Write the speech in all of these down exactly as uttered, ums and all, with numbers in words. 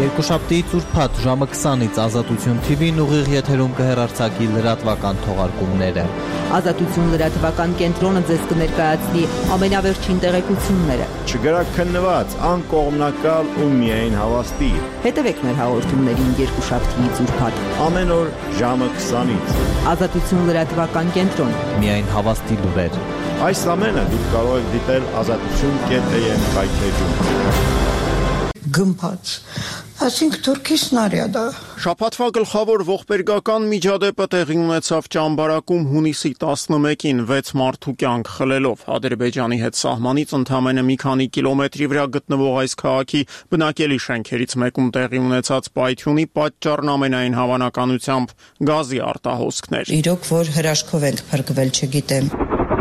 Երկուշաբթիից ուրբաթ ժամը քսանից Ազատություն թի վին ուղիղ եթերում կհեռարձակի լրատվական թողարկումները։ Ազատություն լրատվական կենտրոնը ձեզ կներկայացնի ամենավերջին տեղեկությունները։ Չգրաքննված, անկողմնակալ ու միայն հավաստի։ Հետևեք մեր հաղորդումներին երկուշաբթիից ուրբաթ ամեն օր ժամը քսանից։ Ազատություն լրատվական կենտրոն։ Միայն հավաստի լուրեր։ Այս ամենը դուք կարող եք դիտել ազատություն կետ է եմ կայքեջում։ Գմփաց, ասինք թուրքի սնարյադա։ Շաբաթվա գլխավոր ողբերգական միջադեպը տեղի ունեցավ Ճամբարակում հունիսի տասնմեկին վեց մարդու կյանք խլելով։ Ադրբեջանի հետ սահմանից ընդամենը մի քանի կիլոմետրի վրա գտնվող այս քաղաքի բնակելի շենքերից մեկում տեղի ունեցած պայթյունի պատճառն ամենայն հավանականությամբ գազի արտահոսքն էր։ Իրոք որ հրաշքով ենք փրկվել, չգիտեմ։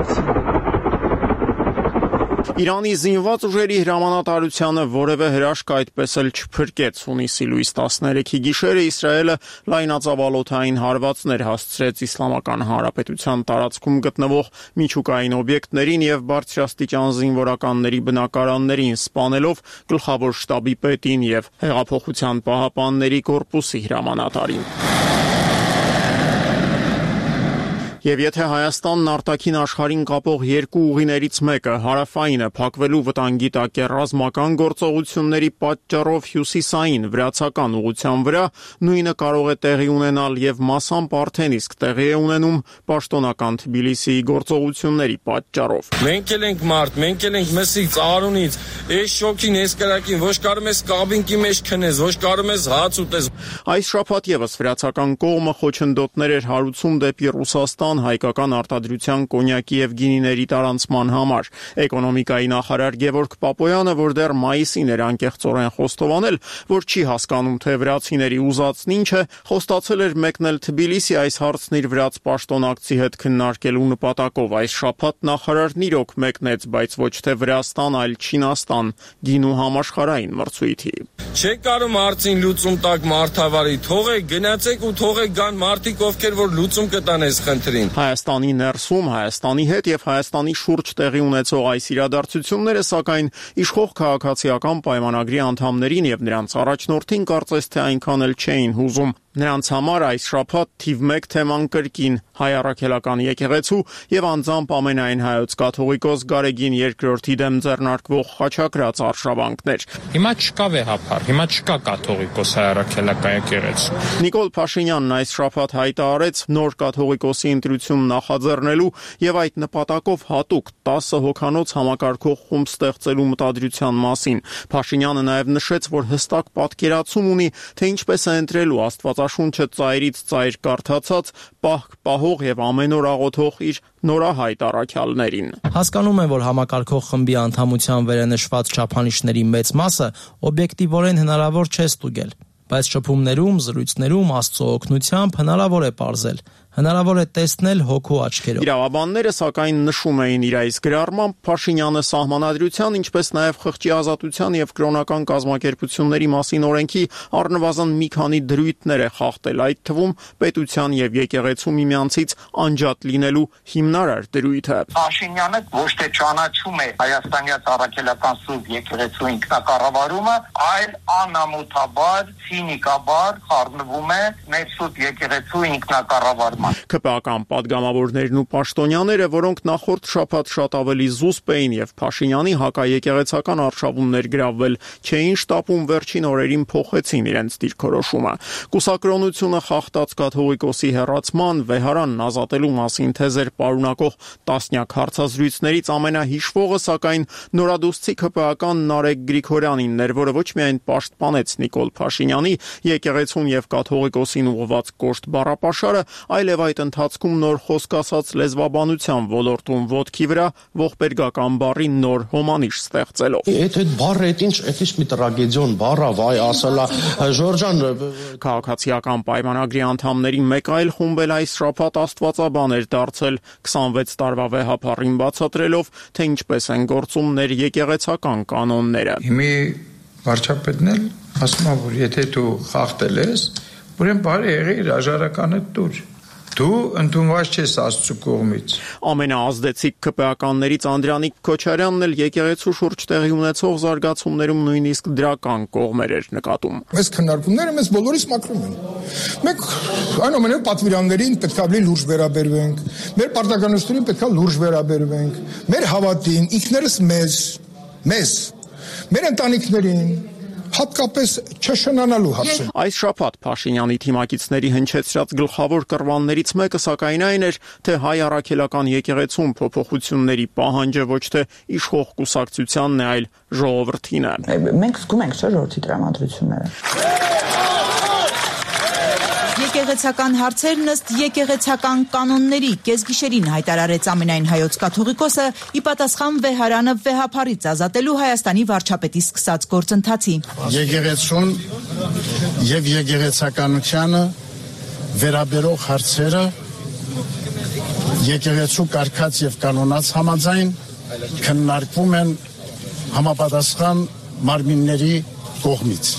Իրանի զինված ուժերի հրամանատարությանը որևէ հրաշք այդպես էլ չփրկեց։ Հունիսի լույս տասներեքի գիշերը Իսրայելը լայնածավալոթային հարվածներ հասցրեց Իսլամական Հանրապետության տարածքում գտնվող միջուկային օբյեկտներին եւ բարձրաստիճան զինվորականների բնակարաններին, սպանելով գլխավոր շտաբի պետին եւ Հեղափոխության պահապանների կորպուսի հրամանատարին։ Եվ եթե Հայաստանն արտաքին աշխարհին կապող երկու ուղիներից մեկը հարավայինը փակվելու վտանգի տակ է ռազմական գործողությունների պատճառով հյուսիսային վրացական ուղղության վրա, նույնը կարող է տեղի ունենալ եւ մասամբ արդեն իսկ տեղի է ունենում պաշտոնական Թբիլիսիի գործողությունների պատճառով։ Մենք էլ ենք մարդ, մենք էլ ենք մսից, Արունից, այս շոքին, այս կրակին, ոչ կարող ես կաբինկի մեջ քնես, ոչ կարող ես հաց ուտես։ Այս շաբաթ եւս վրացական կողմը խոչընդոտներ էր հարուցում դեպի Ռուսաստան հայկական արտադրության կոնյակի եւ գինիների տարանցման համար։ Էկոնոմիկայի նախարար Գևորգ Պապոյանը, որ դեռ մայիսին էր անկեղծորեն խոստովանել, որ չի հասկանում, թե վրացիների ուզածն ինչ է, խոստացել էր մեկնել Թբիլիսի այս հարցն իր վրաց պաշտոնակցի հետ քննարկելու նպատակով։ Այս շաբաթ նախարարն իրոք մեկնեց, բայց ոչ թե Վրաստան, այլ Չինաստան գինու համաշխարհային մրցույթի։ Չեք կարող մարդին լուծում տակ մարդավարի, թողեք գնացեք ու թողեք գան մարդիկ, ովքեր որ լուծում կտան այս խնդրին։ Հայաստանի ներսում, Հայաստանի հետ եւ Հայաստանի շուրջ տեղի ունեցող այս իրադարձությունները, սակայն իշխող քաղաքացիական պայմանագրի անդամներին եւ նրանց առաջնորդին կարծես թե այնքան էլ չէին հուզում։ Նրանց համար այս շաբաթ թիվ մեկ թեման կրկին հայ առաքելական եկեղեցու եւ անձամբ ամենայն հայոց կաթողիկոս Գարեգին երկրորդի դեմ ձեռնարկվող խաչակրաց արշավանքներ։ Հիմա չկա վեհապար, հիմա չկա կաթողիկոս հայ առաքելական եկեղեցու։ Նիկոլ Փաշինյանն այս շաբաթ հայտարարեց նոր կաթողիկոսի ընտրություն նախաձեռնելու եւ այդ նպատակով հատուկ տասը հոգանոց համակարգող խումբ ստեղծելու մտադրության մասին։ Փաշինյանը նաեւ նշեց, որ հստակ պատկերացում ունի, թե ինչպես է ընտրելու Աստվածաշունչը ծայրից ծայր կարդացած, պահք պահող եւ ամեն օր աղոթող իր նորահայտ առաքյալներին։ Հասկանում եմ, որ համակարգող խմբի անդամության վերենշված չափանիշների մեծ մասը օբյեկտիվորեն հնարավոր չէ ստուգել, բայց շփումներում, զրույցներում Աստծո օգնությամբ հնարավոր է պարզել։ Հնարավոր է տեսնել հոգու աչքերով։ Իրավաբանները սակայն նշում էին իր այս գրառմամբ Փաշինյանը սահմանադրության, ինչպես նաև խղճի ազատության եւ կրոնական կազմակերպությունների մասին օրենքի առնվազն մի քանի դրույթներ է խախտել, այդ թվում պետության եւ եկեղեցու միմյանցից անջատ լինելու հիմնարար դրույթը։ Փաշինյանը ոչ թե ճանաչում է հայաստանյան առաքելական սուրբ եկեղեցու ինքնակառավարումը, այլ անամոթաբար, ցինիկաբար խառնվում է մեր սուրբ եկեղեցու ինքնակառավարմանը։ ՔՊԱ-կան падգամավորներն ու պաշտոնյաները, որոնք նախորդ շաբաթ շատ ավելի զուսպ էին եւ Փաշինյանի հակաեկեղեցական արշավումներ գրավել չէին շտապում, վերջին օրերին փոխեցին իրենց դիրքորոշումը։ Կուսակրոնությունը խախտած կաթողիկոսի հեռացման, վեհարանն ազատելու մասին թեզեր պարունակող տասնյակ հարցազրույցներից ամենահիշվողը սակայն նորադուսցի ՔՊԱ-կան Նարեկ Գրիգորյանինն էր, որը ոչ միայն պաշտպանեց Նիկոլ Փաշինյանի եկեղեցուն եւ կաթողիկոսին ուղղված կոշտ բառապաշարը, այլ եւ այդ ընթացքում նոր խոսք ասած լեզվաբանության ոլորտում ոտքի վրա ողբերգական բառի նոր հոմանիշ ստեղծելով։ Այդ այդ բառը այդ ինչ, այդ ինչ մի տրագեդիոն բառ է, վայ ասելա Ժորժան։ Քաղաքացիական պայմանագրի անդամների մեկ այլ խումբ էլ այս շաբաթ աստվածաբան էր դարձել քսանվեց տարվա վեհապառին բացատրելով, թե ինչպես են գործում ներեկեղեցական կանոնները։ Հիմի վարչապետն էլ ասում է, որ եթե դու խախտել ես, ուրեմն բարի եղի իր աժարականը դուր։ Դու ընդունված ես Աստծո կողմից։ Ամենաազդեցիկ ԿՊԱ-ականներից Անդրանիկ Քոչարյանն էլ եկեղեցու շուրջ տեղի ունեցող զարգացումներում նույնիսկ դրական կողմեր էր նկատում։ Այս քննարկումները մեզ բոլորիս մաքրում են։ Մենք այնուամենայնիվ պատվիրաններին պետք է ավելի լուրջ վերաբերվենք, մեր պարտականություններին պետք է լուրջ վերաբերվենք, մեր հավատին, ինքներս մեզ, մեզ, մեր ընտանիքներին հատկապես չշնանալու հարցը։ Այս շաբաթ Փաշինյանի թիմակիցների հնչեցրած գլխավոր կռվաններից մեկը սակայն այն էր, թե հայ առաքելական եկեղեցում փոփոխությունների պահանջը ոչ թե իշխող կուսակցությանն է, այլ ժողովրդին է։ Մենք զգում ենք, չէ՞, ժողովրդի տրամադրությունները։ Եկեղեցական հարցերն ըստ եկեղեցական կանոնների կեսգիշերին հայտարարեց ամենայն հայոց կաթողիկոսը՝ ի պատասխան վեհարանը վեհափառից ազատելու Հայաստանի վարչապետի սկսած գործընթացի։ Եկեղեցուն եւ եկեղեցականությանը վերաբերող հարցերը եկեղեցու կարգած եւ կանոնած համաձայն քննարկվում են համապատասխան մարմինների կողմից։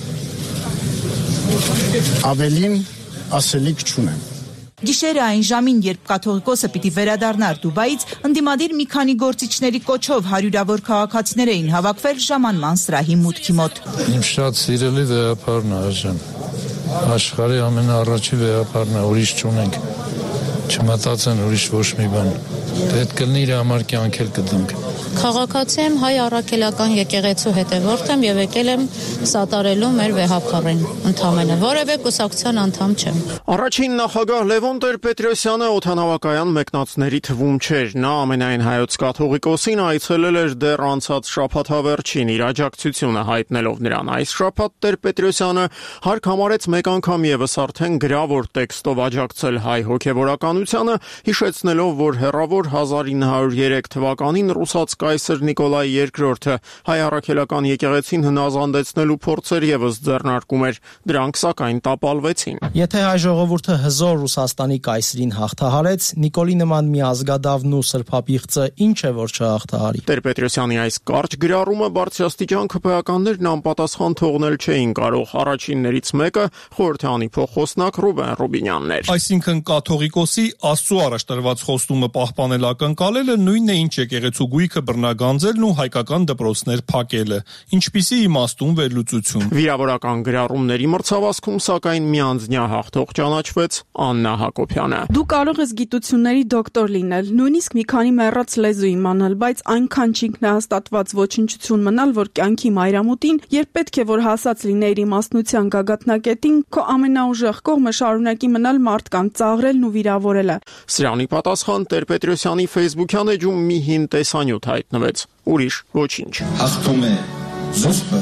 Ավելին ասելիք չունեմ։ Գիշերը այն ժամին, երբ կաթողիկոսը պիտի վերադառնար Դուբայից, ընդդիմադիր մի քանի գործիչների կոչով հարյուրավոր քաղաքացիներ էին հավաքվել ժամանման սրահի մուտքի մոտ։ Իմ շատ սիրելի վեհապարն է այժմ։ Աշխարհի ամենաառաջի վեհապարն է, ուրիշ չունենք։ Չմտածեն ուրիշ ոչ մի բան։ Պետք կլինի իր համար կյանքել կդնենք։ Քաղաքացի եմ, հայ առաքելական եկեղեցու հետևորդ եմ եւ եկել եմ սատարելու մեր վեհապարին, ընդամենը որևէ կուսակցության անդամ չեմ։ Առաջին նախագահ Լևոն Տեր-Պետրոսյանը օդանավակայան մեկնածների թվում չէր։ Նա ամենայն հայոց կաթողիկոսին այցելել էր դեռ անցած շաբաթավերջին, իր աջակցությունը հայտնելով նրան։ Այս շաբաթ Տեր-Պետրոսյանը հարկ համարեց մեկ անգամ եւս արդեն գրավոր տեքստով աջակցել հայ հոգեվորականությանը, հիշեցնելով, որ հեռավոր հազար ինը հարյուր երեք թվականին ռուսաց կայսր Նիկոլայ երկրորդը հայ առաքելական եկեղեցին հնազանդեցնելու փորձեր եւս ձեռնարկում էր, դրանք սակայն տապալվեցին։ Եթե հայ ժողովուրդը հզոր Ռուսաստանի կայսրին հաղթահարեց, Նիկոլի նման մի ազգադավն ու սրբապիղծը ինչ է որ չհաղթահարի։ Տեր-Պետրոսյանի այս կարճ գրառումը բարձրաստիճան ԿՊԱ-ականներն անպատասխան թողնել չէին կարող։ Առաջիններից մեկը խորհրդանի փոխոսնակ Ռուբեն Ռուբինյանն էր։ Այսինքն կաթողիկոսի Աստծո առաջ տրված խոստումը պահպանել ակնկալելը նույնն է, ինչ եկեղեցու գույքը բռնագանձելն ու հայկական դպրոցներ փակելը, ինչպիսի իմաստուն վերլուծություն։ Վիրավորական գրառումների մրցավազքում սակայն միանձնյա հաղթող ճանաչվեց Աննա Հակոբյանը։ Դու կարող ես գիտությունների դոկտոր լինել, նույնիսկ մի քանի մեռած լեզու իմանալ, բայց այնքան չինքնահաստատված ոչնչություն մնալ, որ կյանքի մայրամուտին, երբ պետք է որ հասած լինեիր իմաստնության գագաթնակետին, քո ամենաուժեղ կողմը շարունակի մնալ մարդկանց ծաղրելն ու վիրավորելը։ Սրանի պատասխան Տեր-Պետրոսյանի Facebook-յան էջում մի հին տեսանյութ հայտնվեց, ուրիշ ոչինչ։ Հաղթում է զուսպը,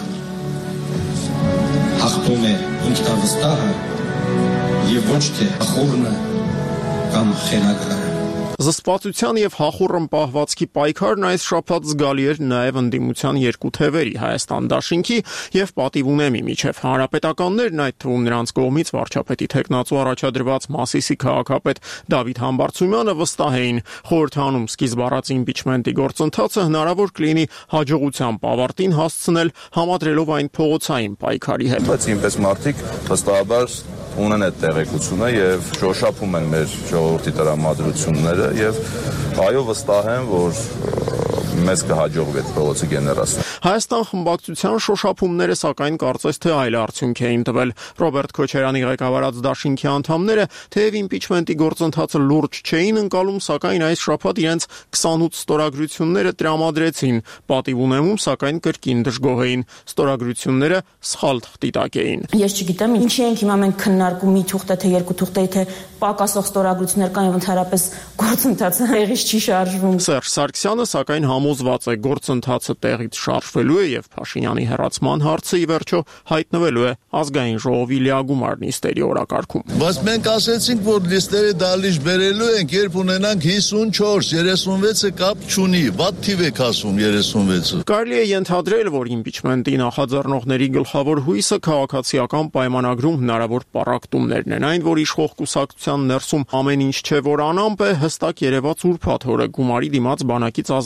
հաղթում է ինքնավստահը եւ ոչ թե ախորնը կամ խելագարը։ Զսպվածության եւ հախուռն պահվածքի պայքարն այս շաբաթ զգալի էր նաեւ ընդդիմության երկու թևերի՝ Հայաստան դաշինքի եւ Պատիվ ունեմի միջև։ Հանրապետականներն, այդ թվում նրանց կողմից վարչապետի թեկնածու առաջադրված Մասիսի քաղաքապետ Դավիթ Համբարձումյանը վստահ էին, խորհրդանում սկիզբ առած իմպիչմենտի գործընթացը հնարավոր կլինի հաջողությամբ ավարտին հասցնել, համադրելով այն փողոցային պայքարի հետ։ Բայց ինպես մարդիկ վստահաբար ունեն այդ տեղեկությունը եւ շոշափում են մեր ժողովրդի տրամադրությունները եւ այո վստահ եմ, որ մեզ կհաջողվի այդ փողոցը գեներացնել։ Հայաստան խմբակցության շոշափումները սակայն կարծես թե այլ արդյունք էին տվել։ Ռոբերտ Քոչարյանի ղեկավարած դաշինքի անդամները թեև իմպիչմենտի գործընթացը լուրջ չէին ընկալում, սակայն այս շաբաթ իրենց քսանութ ստորագրությունները տրամադրեցին։ Պատիվ ունեմում սակայն կրկին դժգոհ էին։ Ստորագրությունները սխալ թղթի տակ էին։ Ես չգիտեմ ինչի ենք հիմա մենք քննարկում մի թուղթ թե երկու թուղթ, թե պակասող ստորագրություններ կան եւ ընդհանրապես գործընթացը տեղից չի շարժվում։ Սերժ Սարգսյանը սակայն համոզված է գործընթացը տեղից շարժվելու է եւ Փաշինյանի հեռացման հարցը ի վերջո հայտնվելու է ազգային ժողովի լիագումար նիստերի օրակարգում։ Բայց մենք ասեցինք, որ լիստերը դալիճ բերելու ենք, երբ ունենանք հիսունչորս, երեսունվեցը կապ չունի, վատ թիվ եք ասում երեսունվեցը։ Կարելի է ենթադրել, որ իմպիչմենտի նախաձեռնողների գլխավոր հույսը քաղաքացիական պայմանագրում հնարավոր պառակտումներն են, այն որ իշխող կուսակցության ներսում ամեն ինչ չէ որ անամպ է, հստակ երևաց ուրբաթ օրը գումարի դիմաց բանակից ազատվելու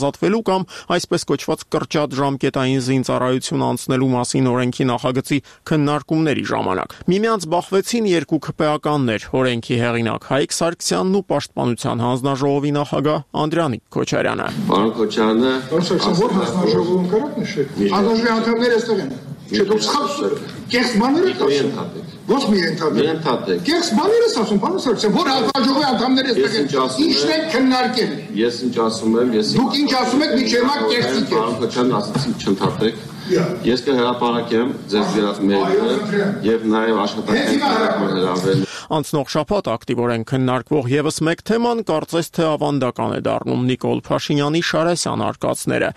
կամ այսպես կոչված կրճատ ժամկետային զինծառայություն անցնելու մասին օրենքի նախագծի քննարկումների ժամանակ։ Միմյանց բախվեցին երկու քպեականներ՝ օրենքի հեղինակ Հայկ Սարգսյանն ու Պաշտպանության հանձնաժողովի նախագահ Անդրանիկ Քոչարյանը։ Պարոն Քոչարյանը, որ հանձնաժողովում կարա նշեք։ Հանձնաժողովի անդամները այստեղ են։ Չէ, դուք սխալ կեղծ բաներ եք ասում։ Ոչ մի ընդհանրապես։ Կեղծ բաներ ես ասում, պարոն Սարգսյան, որ հանձնաժողովի անդամները այստեղ են։ Ինչն եք քննարկել։ Ես ինչ ասում եմ, ես Դուք ինչ ասում եք, մի չեմակ կեղծիկ եք։ Պարոն Քոչարյան, ասացիք չընդհատեք։ Ես կհրապարակեմ ձեզ գրած մեյլը եւ նաեւ աշխատանքային հրավերները։ Անցնող շաբաթ ակտիվորեն քննարկվող եւս մեկ թեման կարծես թե ավանդական է դառնում Նիկոլ Փաշինյանի Շարասյան արկածները։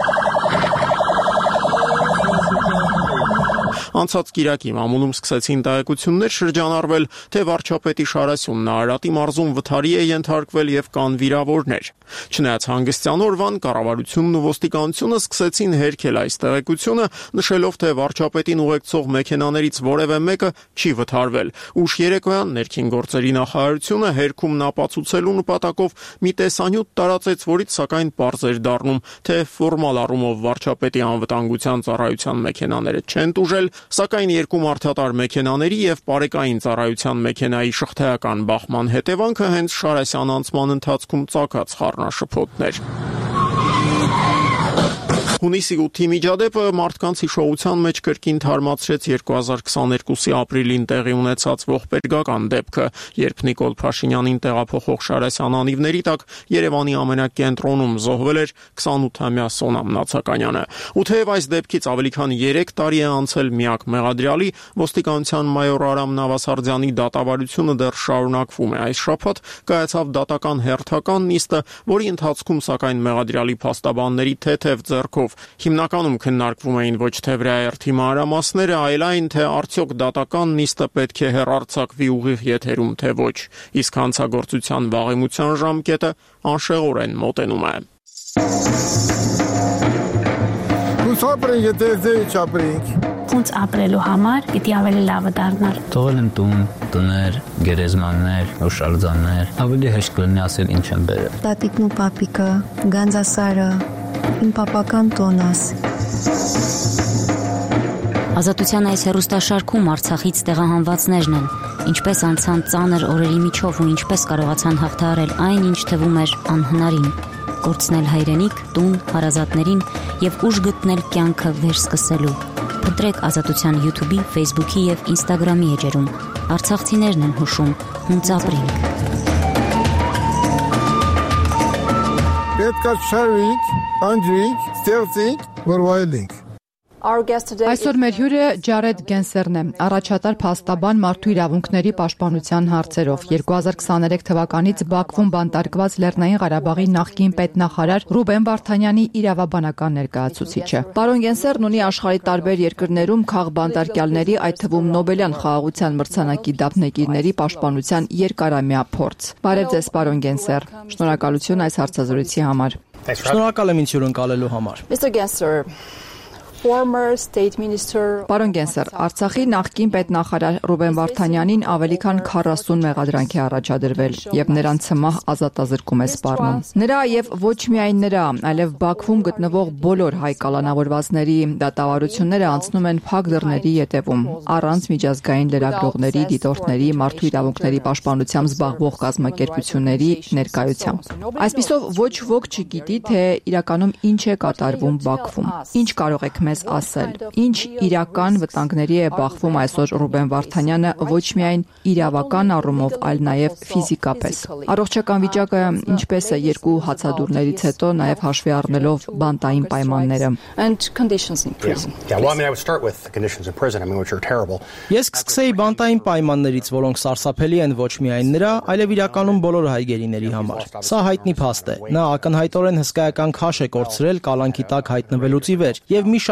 Անցած կիրակի մամուլում սկսեցին տեղեկություններ շրջանառվել, թե վարչապետի Շարասյունն Արարատի մարզում վթարի է ենթարկվել եւ կան վիրավորներ։ Չնայած հանգստյան օրվան կառավարությունն ու ոստիկանությունը սկսեցին հերքել այս տեղեկությունը, նշելով, թե վարչապետին ուղեկցող մեքենաներից որևէ մեկը չի վթարվել։ Ուշ երեկոյան ներքին գործերի նախարարությունը հերքումն ապացուցելու նպատակով մի տեսանյութ տարածեց, որից սակայն պարզ էր դառնում, թե ֆորմալ առումով վարչապետի անվտանգության ծառայության մեքենաները չեն տուժել, սակայն երկու մարդատար մեքենաների եւ պարեկային ծառայության մեքենայի շղթայական բախման հետևանքը հենց Շարասյան անցման ընթացքում ծագած խառնաշփոթներ։ Հունիսի ութի միջադեպը մարդկանց հիշողության մեջ կրկին թարմացրեց երկու հազար քսաներկուսի ապրիլին տեղի ունեցած ողբերգական դեպքը, երբ Նիկոլ Փաշինյանին տեղափոխող Շարասյան անիվների տակ Երևանի ամենակենտրոնում զոհվել էր քսանութամյա Սոնամ Նացականյանը։ Ու թեև այս դեպքից ավելի քան երեք տարի է անցել միակ մեղադրյալի, ոստիկանության մայոր Արամ Նավասարդյանի դատավարությունը դեռ շարունակվում է։ Այս շաբաթ կայացավ դատական հերթական նիստը, որի ընթացքում սակայն մեղադրյալի փաստաբանների թեթև ձեռքով հիմնականում քննարկվում էին ոչ թե վրայերթի մանրամասները, այլ այն, թե արդյոք դատական նիստը պետք է հեռարձակվի ուղիղ եթերում, թե ոչ։ Իսկ հանցագործության վաղեմության ժամկետը անշեղորեն մոտենում է։ Ոնց ապրելու համար պիտի ավելի լավը դառնալ։ Թողել եմ տուն, տներ, գերեզմաններ, հուշարձաններ, ավելի հեշտ կլինի ասել ինչ եմ բերել։ Տատիկն ու պապիկը, Գանձասարը, իմ պապական տոնաս։ Ազատության այս հեռուստաշարքում Արցախից տեղահանվածներն են, ինչպես անցան ծանր օրերի միջով ու ինչպես կարողացան հաղթահարել այն, ինչ թվում էր անհնարին, կորցնել հայրենիք, տուն, հարազատներին եւ ուժ գտնել կյանքը վերսկսելու։ Փնտրեք Ազատության YouTube-ի, Facebook-ի եւ Instagram-ի էջերում։ Արցախցիներն են հուշում, հունց ապրինք։ Պետք է շարվինք, անջրինք, ստեղծինք, որ վայելինք։ Այսօր մեր հյուրը Ջարեդ Գենսերն է, առաջատար փաստաբան մարդու իրավունքների պաշտպանության հարցերով։ երկու հազար քսաներեք թվականից Բաքվում բանտարկված Լեռնային Ղարաբաղի նախկին պետնախարար Ռուբեն Վարդանյանի իրավաբանական ներկայացուցիչը։ Պարոն Գենսերն ունի աշխարհի տարբեր երկրներում քաղբանտարկյալների, այդ թվում Նոբելյան խաղաղության մրցանակի դափնեկիրների պաշտպանության երկարամյա փորձ։ Բարև ձեզ, պարոն Գենսեր։ Շնորհակալություն այս հարցազրույցի համար։ Շնորհակալ եմ ինձ հյուրընկալելու համար։ Պարոն Գենսեր, Արցախի նախկին պետնախարար Ռուբեն Վարդանյանին ավելի քան քառասուն մեղադրանք է առաջադրվել եւ նրան ցմահ ազատազրկում է սպառնում։ Նրա եւ ոչ միայն նրա, այլև Բաքվում գտնվող բոլոր հայ կալանավորվածների դատավարությունները անցնում են փակ դռների ետևում, առանց միջազգային լրագրողների, դիտորդների, մարդու իրավունքների պաշտպանությամբ զբաղվող կազմակերպությունների ներկայությամբ։ Այսպիսով ոչ ոք չգիտի, թե իրականում ինչ է կատարվում Բաքվում։ Ինչ կարող եք մեզ ասել, ինչ իրական վտանգների է բախվում այսօր Ռուբեն Վարդանյանը ոչ միայն իրավական առումով, այլ նաև ֆիզիկապես։ Առողջական վիճակը ինչպես է երկու հացադուլներից հետո, նաև հաշվի առնելով բանտային պայմանները։ Ես կսկսեի բանտային պայմաններից, որոնք սարսափելի են ոչ միայն նրա, այլև իրականում բոլոր հայգերիների համար։ Սա հայտնի փաստ է։ Նա ակնհայտորեն հսկայական քաշ է կորցրել կալանքի տակ հայտնվելուց ի վեր, եւ մի շարք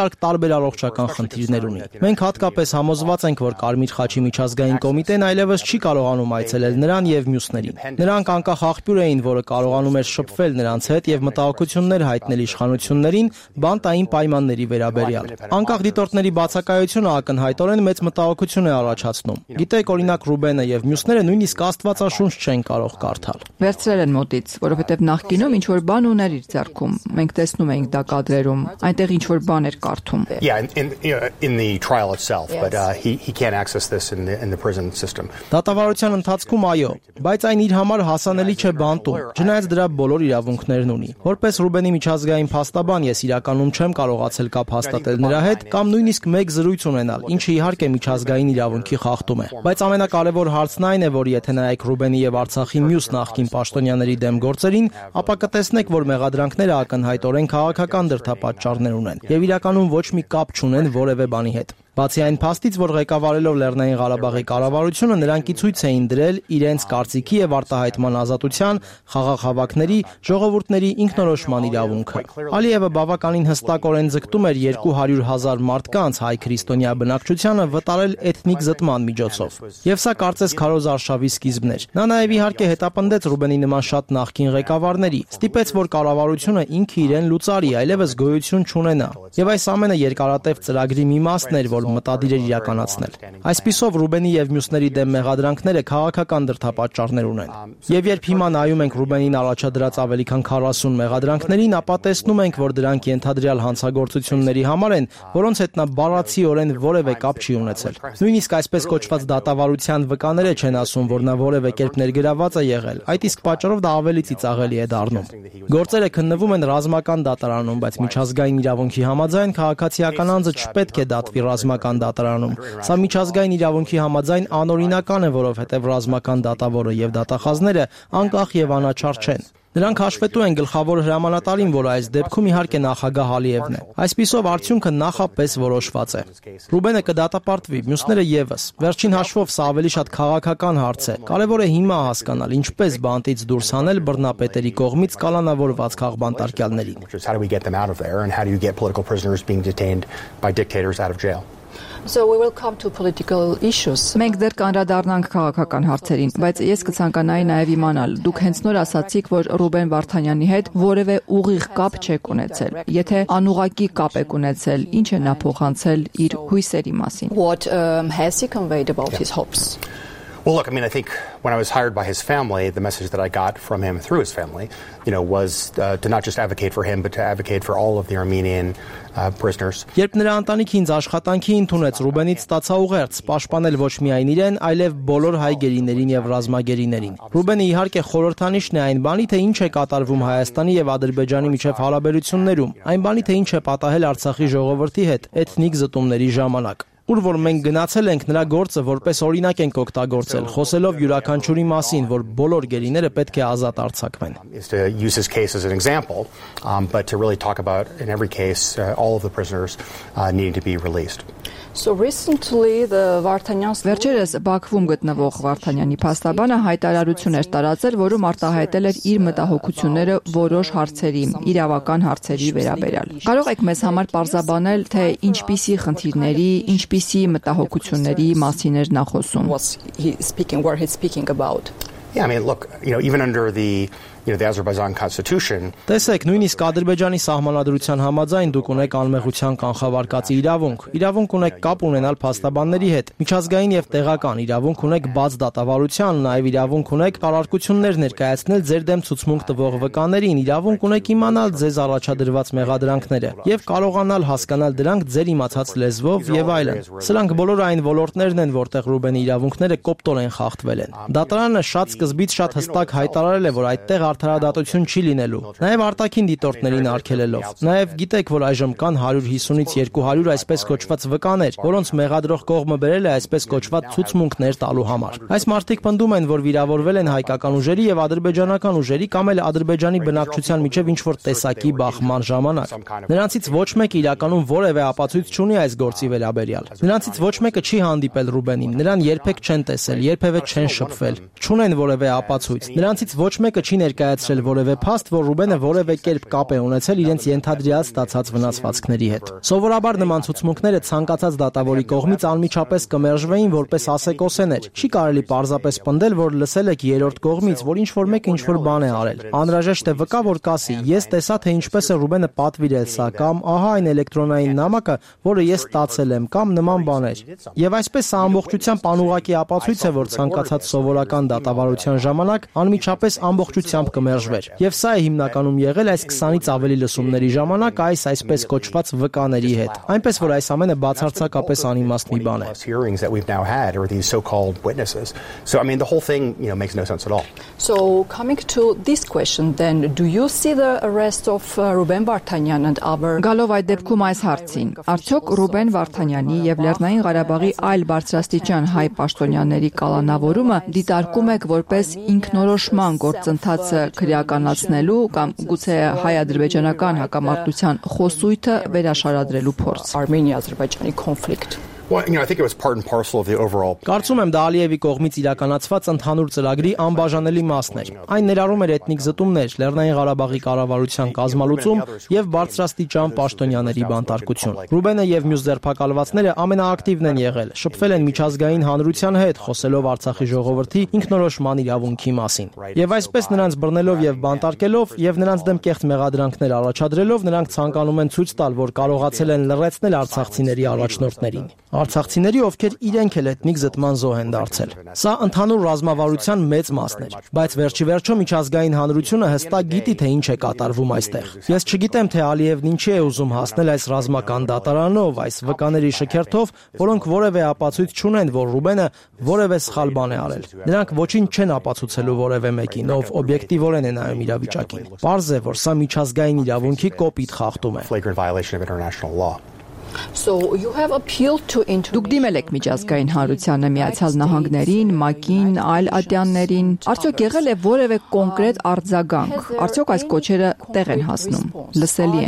մի շարք տարբեր առողջական խնդիրներ ունի։ Մենք հատկապես համոզված ենք, որ Կարմիր խաչի միջազգային կոմիտեն այլևս չի կարողանում այցելել նրան եւ մյուսներին։ Նրանք անկախ աղբյուր էին, որը կարողանում էր շփվել նրանց հետ եւ մտահոգություններ հայտնել իշխանություններին բանտային պայմանների վերաբերյալ։ Անկախ դիտորդների բացակայությունը ակնհայտորեն մեծ մտահոգություն է առաջացնում։ Գիտեք, օրինակ Ռուբենը եւ մյուսները նույնիսկ Աստվածաշունչ չեն կարող կարդալ։ Վերցրել են մոտից, որովհետեւ նախկինում ինչ որ բան ուներ իր ձեռքում։ Մենք տեսնում էինք դա կադրերում, այնտեղ ինչ որ բան էր կարդում։ Yeah, in, in, you know, in the trial itself, but uh, he he can't access this in the in the prison system. Դատավարության ընթացքում այո, բայց այն իր համար հասանելի չէ բանտում, չնայած դրա բոլոր իրավունքներն ունի։ Որպես Ռուբենի միջազգային փաստաբան ես իրականում չեմ կարողացել կապ հաստատել նրա հետ կամ նույնիսկ մեկ զրույց ունենալ, ինչը իհարկե միջազգային իրավունքի խախտում է։ Բայց ամենակարևոր հարցն այն է, որ եթե նայեք Ռուբենի եւ Արցախի մյուս նախկին պաշտոնյաների դեմ գործերին, ապա կտեսնեք, որ մեղադրանքները ակնհայտորեն քաղաքական դրդապատճառներ ունեն եւ իրականում ոչ մի կապ չունեն որևէ բանի հետ։ Բացի այն փաստից, որ ղեկավարելով Լեռնային Ղարաբաղի կառավարությունը նրանք ի ցույց էին դրել իրենց կարծիքի եւ արտահայտման ազատության, խաղաղ հավաքների, ժողովուրդների ինքնորոշման իրավունքը։ Ալիևը բավականին հստակորեն ձգտում էր երկու հարյուր հազար մարդկանց հայ քրիստոնյա բնակչությանը վտարել էթնիկ զտման միջոցով։ Եվ սա կարծես քարոզ արշավի սկիզբն էր։ Նա նաեւ իհարկե հետապնդեց Ռուբենի նման շատ նախկին ղեկավարների, ստիպեց, որ կառավարությունը ինքը իրեն լուծարի, այլևս գոյություն չունենա։ Եվ այս ամենը երկարատև ծրագրի մի մասն էր, որ մտադիր էր իրականացնել։ Այսպիսով Ռուբենի եւ մյուսների դեմ մեղադրանքները քաղաքական դրդապատճառներ ունեն։ Եվ երբ հիմա նայում ենք Ռուբենին առաջադրած ավելի քան քառասուն մեղադրանքներին, ապա տեսնում ենք, որ դրանք ենթադրյալ հանցագործությունների համար են, որոնց հետ նա բառացիորեն որևէ կապ չի ունեցել։ Նույնիսկ այսպես կոչված դատավարության վկաները չեն ասում, որ նա որևէ կերպ ներգրաված է եղել, այդ իսկ պատճառով դա ավելի ծիծաղելի է դառնում։ Գործերը քննվում են ռազմական դատարանում, բայց միջազգային իրավունքի համաձայն քաղաքացիական անձը չպետք է դատվի ռազմական դատարանում։ Սա միջազգային իրավունքի համաձայն անօրինական է, որովհետև ռազմական դատավորը եւ դատախազները անկախ եւ անաչառ չեն։ Նրանք հաշվետու են գլխավոր հրամանատարին, որը այս դեպքում իհարկե նախագահ Ալիևն է։ Այսպիսով արդյունքը նախապես որոշված է։ Ռուբենը կդատապարտվի, մյուսները եւս։ Վերջին հաշվով սա ավելի շատ քաղաքական հարց է։ Կարևոր է հիմա հասկանալ, ինչպես բանտից դուրս հանել բռնապետերի կողմից կալանավորված քաղբանտարկյալներին։ So we will come to political issues. Մենք դեռ կանդրադառնանք քաղաքական հարցերին, բայց ես կցանկանայի նաև իմանալ, դուք հենց նոր ասացիք, որ Ռուբեն Վարդանյանի հետ որևէ ուղիղ կապ չեք ունեցել։ Եթե անուղղակի կապ եք ունեցել, ինչ է նա փոխանցել իր հույսերի մասին։ What um, has he conveyed about his hopes? Well, look, I mean, I think when I was hired by his family, the message that I got from him through his family, you know, was uh, to not just advocate for him, but to advocate for all of the Armenian uh, prisoners. Երբ նրա ընտանիքը ինձ աշխատանքի ընդունեց, Ռուբենից ստացա ուղերձ պաշտպանել ոչ միայն իրեն, այլև բոլոր հայ գերիներին եւ ռազմագերիներին։ Ռուբենը իհարկե խորհրդանիշն է այն բանի, թե ինչ է կատարվում Հայաստանի եւ Ադրբեջանի միջև հարաբերություններում, այն բանի, թե ինչ է պատահել Արցախի ժողովրդի հետ էթնիկ զտումների ժամանակ։ Ուր որ մենք գնացել ենք, նրա գործը որպես օրինակ ենք օգտագործել, խոսելով յուրաքանչյուրի մասին, որ բոլոր գերիները պետք է ազատ արձակվեն։ Is to use his case as an example, um, but to really talk about in every case uh, all of the prisoners uh, needing to be released. So recently the Vartanyan Վերջերս Բաքվում գտնվող Վարդանյանի փաստաբանը հայտարարություն էր տարածել, որում արտահայտել էր իր մտահոգությունները որոշ հարցերի, իրավական հարցերի վերաբերյալ։ Կարող եք մեզ համար պարզաբանել, թե ինչպիսի խնդիրների, ինչպիսի մտահոգությունների մասին էր նա խոսում։ Yeah, I mean, look, you know, even under the you know, the Azerbaijan constitution. Տեսեք, նույնիսկ Ադրբեջանի սահմանադրության համաձայն դուք ունեք անմեղության կանխավարկածի իրավունք։ Իրավունք ունեք կապ ունենալ փաստաբանների հետ։ Միջազգային եւ տեղական իրավունք ունեք բաց դատավարության, նաեւ իրավունք ունեք տարարկություններ ներկայացնել ձեր դեմ ցուցմունք տվող վկաներին, իրավունք ունեք իմանալ ձեզ առաջադրված մեղադրանքները եւ կարողանալ հասկանալ դրանք ձեր իմացած լեզվով եւ այլն։ Սրանք բոլոր այն ոլորտներն են, որտեղ Ռուբենի իրավունքները կոպտորեն խախտվել են։ Դատարանը շատ սկզբից շատ հստակ հայտարարել է, որ այդտեղ արդարադատություն չի լինելու, նաև արտաքին դիտորդներին արգելելով։ Նաև գիտեք, որ այժմ կան հարյուր հիսունից երկու հարյուր այսպես կոչված վկաներ, որոնց մեղադրող կողմը բերել է այսպես կոչված ցուցմունքներ տալու համար։ Այս մարդիկ պնդում են, որ վիրավորվել են հայկական ուժերի եւ ադրբեջանական ուժերի կամ էլ Ադրբեջանի բնակչության միջև ինչ-որ տեսակի բախման ժամանակ։ Նրանցից ոչ մեկը իրականում որևէ ապացույց չունի այս գործի վերաբերյալ։ Նրանցից ոչ մեկը չի հանդիպել Ռուբենին, նրան երբեք չեն տեսել, երբևէ չեն շփվել, չունեն որևէ ապացույց։ Նրանցից ոչ մեկը չի ներկայացել ներկայացրել որևէ փաստ, որ Ռուբենը որևէ կերպ կապ է ունեցել իրենց ենթադրյալ ստացած վնասվածքների հետ։ Սովորաբար նման ցուցմունքները ցանկացած դատավորի կողմից անմիջապես կմերժվեին որպես ասեկոսեներ։ Չի կարելի պարզապես պնդել, որ լսել եք երրորդ կողմից, որ ինչ-որ մեկը ինչ-որ բան է արել։ Անհրաժեշտ է վկա, որ կասի. ես տեսա, թե ինչպես է Ռուբենը պատվիրել սա, կամ ահա այն էլեկտրոնային նամակը, որը ես ստացել եմ, կամ նման բաներ։ Եվ այսպես սա ամբողջությամբ անուղղակի ապացույց է, որ ցանկացած սովորական դատավարության ժամանակ անմիջապես ամբողջությամբ կմերժվեր։ Եվ սա է հիմնականում եղել այս քսանից ավելի լսումների ժամանակ այս այսպես կոչված վկաների հետ։ Այնպես որ այս ամենը բացարձակապես անիմաստ մի բան է։ So I mean the whole thing, you know, makes no sense at all. So coming to this question then, do you see the arrest of uh, Ruben Vardanyan and other Գալով այդ դեպքում այս հարցին, արդյոք Ռուբեն Վարդանյանի եւ Լեռնային Ղարաբաղի այլ բարձրաստիճան հայ պաշտոնյաների կալանավորումը դիտարկում եք որպես ինքնորոշման գործընթացը քրեականացնելու կամ գուցե հայ-ադրբեջանական հակամարտության խոսույթը վերաշարադրելու փորձ։ Armenia-Azerbaijan conflict. Well, you know, I think it was part and parcel of the overall. Կարծում եմ դա Ալիևի կողմից իրականացված ընդհանուր ծրագրի անբաժանելի մասն էր։ Այն ներառում էր էթնիկ զտումներ, Լեռնային Ղարաբաղի կառավարության կազմալուծում եւ բարձրաստիճան պաշտոնյաների բանտարկություն։ Ռուբենը եւ մյուս ձերբակալվածները ամենաակտիվն են եղել, շփվել են միջազգային հանրության հետ, խոսելով Արցախի ժողովրդի ինքնորոշման իրավունքի մասին։ Եվ այսպես նրանց բռնելով եւ բանտարկելով եւ նրանց դեմ կեղծ մեղադրանքներ առաջադրելով նրանք ցանկանում են ցույց տալ, որ կարողացել են լրացնել արցախցիների առաջնորդներին։ Արցախցիների, ովքեր իրենք էլ էթնիկ զտման զոհ են դարձել։ Սա ընդհանուր ռազմավարության մեծ մասն էր, բայց վերջիվերջո միջազգային հանրությունը հստակ գիտի, թե ինչ է կատարվում այստեղ։ Ես չգիտեմ, թե Ալիևն ինչի է ուզում հասնել այս ռազմական դատարանով, այս վկաների շքերթով, որոնք որևէ ապացույց չունեն, որ Ռուբենը որևէ սխալ բան է արել։ Նրանք ոչինչ չեն ապացուցելու որևէ մեկին, ով օբյեկտիվորեն է նայում իրավիճակին։ Պարզ է, որ սա միջազգային իրավունքի կոպիտ խախտում է։ So you have appealed to Դուք դիմել եք միջազգային հանրությանը, Միացյալ Նահանգներին, ՄԱԿ-ին, այլ ատյաններին։ Արդյոք եղել է որևէ կոնկրետ արձագանք։ Արդյոք այս կոչերը տեղ են հասնում, լսելի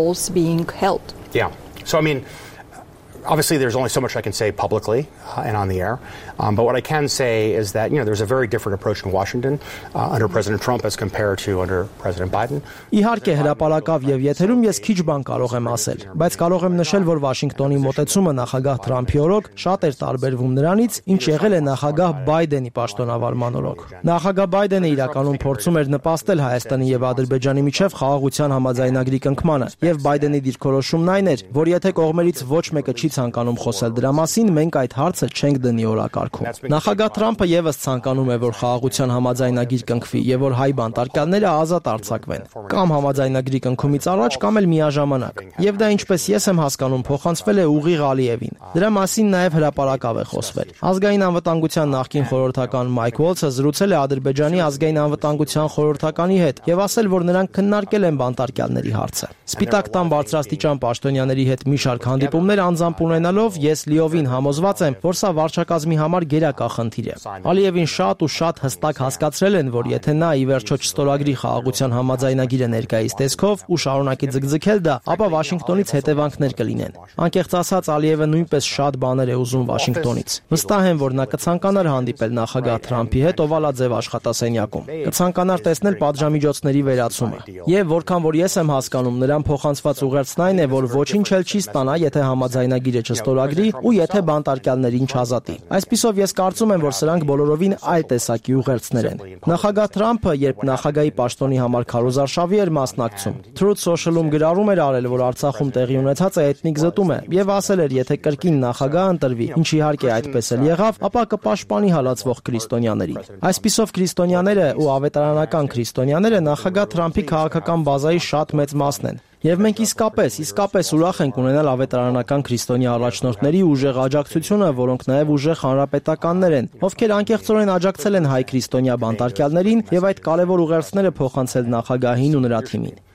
են։ Yeah. So I mean obviously there's only so much I can say publicly uh, and on the air. Um, but what I can say is that, you know, there's a very different approach in Washington uh, under President Trump as compared to under President Biden. Իհարկե հրապարակավ եւ եթերում ես քիչ բան կարող եմ ասել, բայց կարող եմ նշել, որ Վաշինգտոնի մոտեցումը նախագահ Թրամփի օրոք շատ էր տարբերվում նրանից, ինչ եղել է նախագահ Բայդենի պաշտոնավարման օրոք։ Նախագահ Բայդենը իրականում փորձում էր նպաստել Հայաստանի եւ Ադրբեջանի միջև խաղաղության համաձայնագրի կնքմանը, եւ Բայդենի դիրքորոշումն այն էր, որ եթե կողմերից ոչ մեկը չի ցանկանում խոսել դրա մասին, մենք այդ հարցը չենք դնի օրակարգում։ Նախագահ Թրամփը եւս ցանկանում է, որ խաղաղության համաձայնագիր կնքվի եւ որ հայ բանտարկյալները ազատ արձակվեն, կամ համաձայնագրի կնքումից առաջ, կամ էլ միաժամանակ։ Եվ դա, ինչպես ես եմ հասկանում, փոխանցվել է ուղիղ Ալիևին։ Դրա մասին նաեւ հրապարակավ է խոսվել։ Ազգային անվտանգության նախկին խորհրդական Մայք Ուոլցը զրուցել է Ադրբեջանի ազգային անվտանգության խորհրդականի հետ եւ ասել, որ նրանք քննարկել են բանտարկյալների հարցը։ Սպիտակ տան բարձրաստիճան պաշտոնյաների հետ մի շարք հանդիպումներ անձամբ ունենալով ես լիովին համոզված եմ, որ սա վարչակազմի համար գերակա խնդիր է։ Ալիևին շատ ու շատ հստակ հասկացրել են, որ եթե նա ի վերջո չստորագրի խաղաղության համաձայնագիրը ներկայիս տեսքով ու շարունակի ձգձգել դա, ապա Վաշինգտոնից հետևանքներ կլինեն։ Անկեղծ ասած, Ալիևը նույնպես շատ բաներ է ուզում Վաշինգտոնից։ Վստահ եմ, որ նա կցանկանար հանդիպել նախագահ Թրամփի հետ օվալաձև աշխատասենյակում։ Կցանկանար տեսնել պատժամիջոցների վերացումը։ Եվ որքան որ ես եմ հասկանում, նրան փոխանցված ուղերձն այն է, որ ոչինչ էլ չի ստանա, եթե համաձայնագիրը չստորագրի ու եթե բանտարկյալներին չազատի։ Այսպիսով ես կարծում եմ, որ սրանք բոլորովին այլ տեսակի ուղերձներ են։ Նախագահ Թրամփը, երբ նախագահի պաշտոնի համար քարոզարշավի էր մասնակցում, Truth Social-ում գրառում էր արել, որ Արցախում տեղի ունեցածը էթնիկ զտում է, եւ ասել էր, եթե կրկին նախագահ ընտրվի, ինչ իհարկե այդպես էլ եղավ, ապա կպաշտպանի հալածվող քրիստոնյաներին։ Այսպիսով քրիստոնյաները ու ավետարանական քրիստոնյաները նախագահ Թրամփի քաղաքական բազայի շատ մեծ մասն են։ Եվ մենք իսկապես, իսկապես ուրախ ենք ունենալ ավետարանական քրիստոնյա առաջնորդների ուժեղ աջակցությունը, որոնք նաև ուժեղ հանրապետականներ են, ովքեր անկեղծորեն աջակցել են հայ քրիստոնյա բանտարկյալներին եւ այդ կարևոր ուղերձները փոխանցել նախագահին ու նրա թիմին։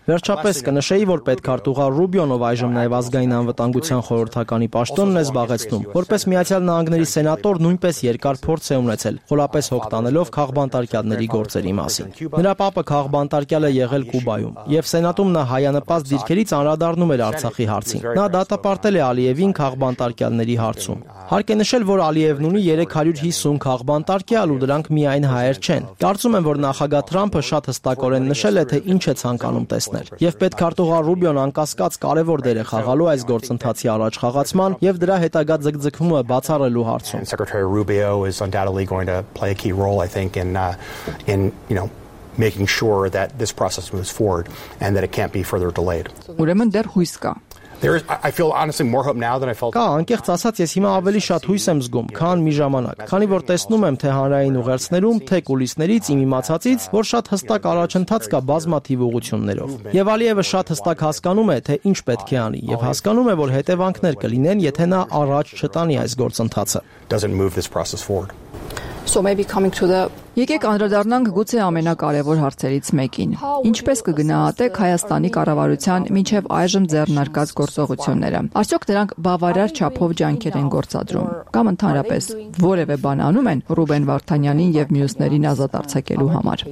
Վերջապես կնշեի, որ պետքարտուղար Ռուբիոն, ով այժմ նաև ազգային անվտանգության խորհրդականի պաշտոնն է զբաղեցնում, որպես Միացյալ Նահանգների սենատոր նույնպես երկար փորձ է ունեցել, խորապես հոգ տանելով քաղբանտարկյալների գործերի մասին։ Նրա պապը քաղբանտարկյալ է եղել Կուբայում, եւ Սենատում նա հայանպաստ դիրքերից անդրադառնում էր Արցախի հարցին։ Նա դատապարտել է Ալիևին քաղբանտարկյալների հարցում։ Հարկ է նշել, որ Ալիևն ունի երեք հարյուր հիսուն քաղբանտարկյալ ու դրանք միայն հայեր չեն։ Կարծում եմ, որ նախագահ Թրամփը շատ հստակորեն նշել է, թե ինչ է ցանկանում տեսնել։ Եվ պետքարտուղար Ռուբիոն անկասկած կարևոր դեր է խաղալու այս գործընթացի առաջ խաղացման եւ դրա հետագա ձգձգումը բացառելու հարցում։ Secretary Rubio is undoubtedly going to play a key role, I think, in uh, in you know making sure that this process moves forward and that it can't be further delayed. Ուրեմն դեռ հույս կա։ There is, I feel honestly more hope now than I felt. Կա, անկեղծ ասած, ես հիմա ավելի շատ հույս եմ զգում, քան մի ժամանակ, քանի որ տեսնում եմ թե հանրային ուղերձներում, թե կուլիսներից իմ իմացածից, որ շատ հստակ առաջընթաց կա բազմաթիվ ուղղություններով։ Եվ Ալիևը շատ հստակ հասկանում է, թե ինչ պետք է անի, եւ հասկանում է, որ հետևանքներ կլինեն, եթե նա առաջ չտանի այս գործընթացը։ Doesn't move this process forward. So maybe coming to the Եկեք անդրադառնանք գուցե ամենակարևոր հարցերից մեկին։ Ինչպես կգնահատեք Հայաստանի կառավարության մինչև այժմ ձեռնարկած գործողությունները։ Արդյոք դրանք բավարար չափով ջանքեր են գործադրում, կամ ընդհանրապես որևէ բան անում են Ռուբեն Վարդանյանին եւ մյուսներին ազատ արձակելու համար։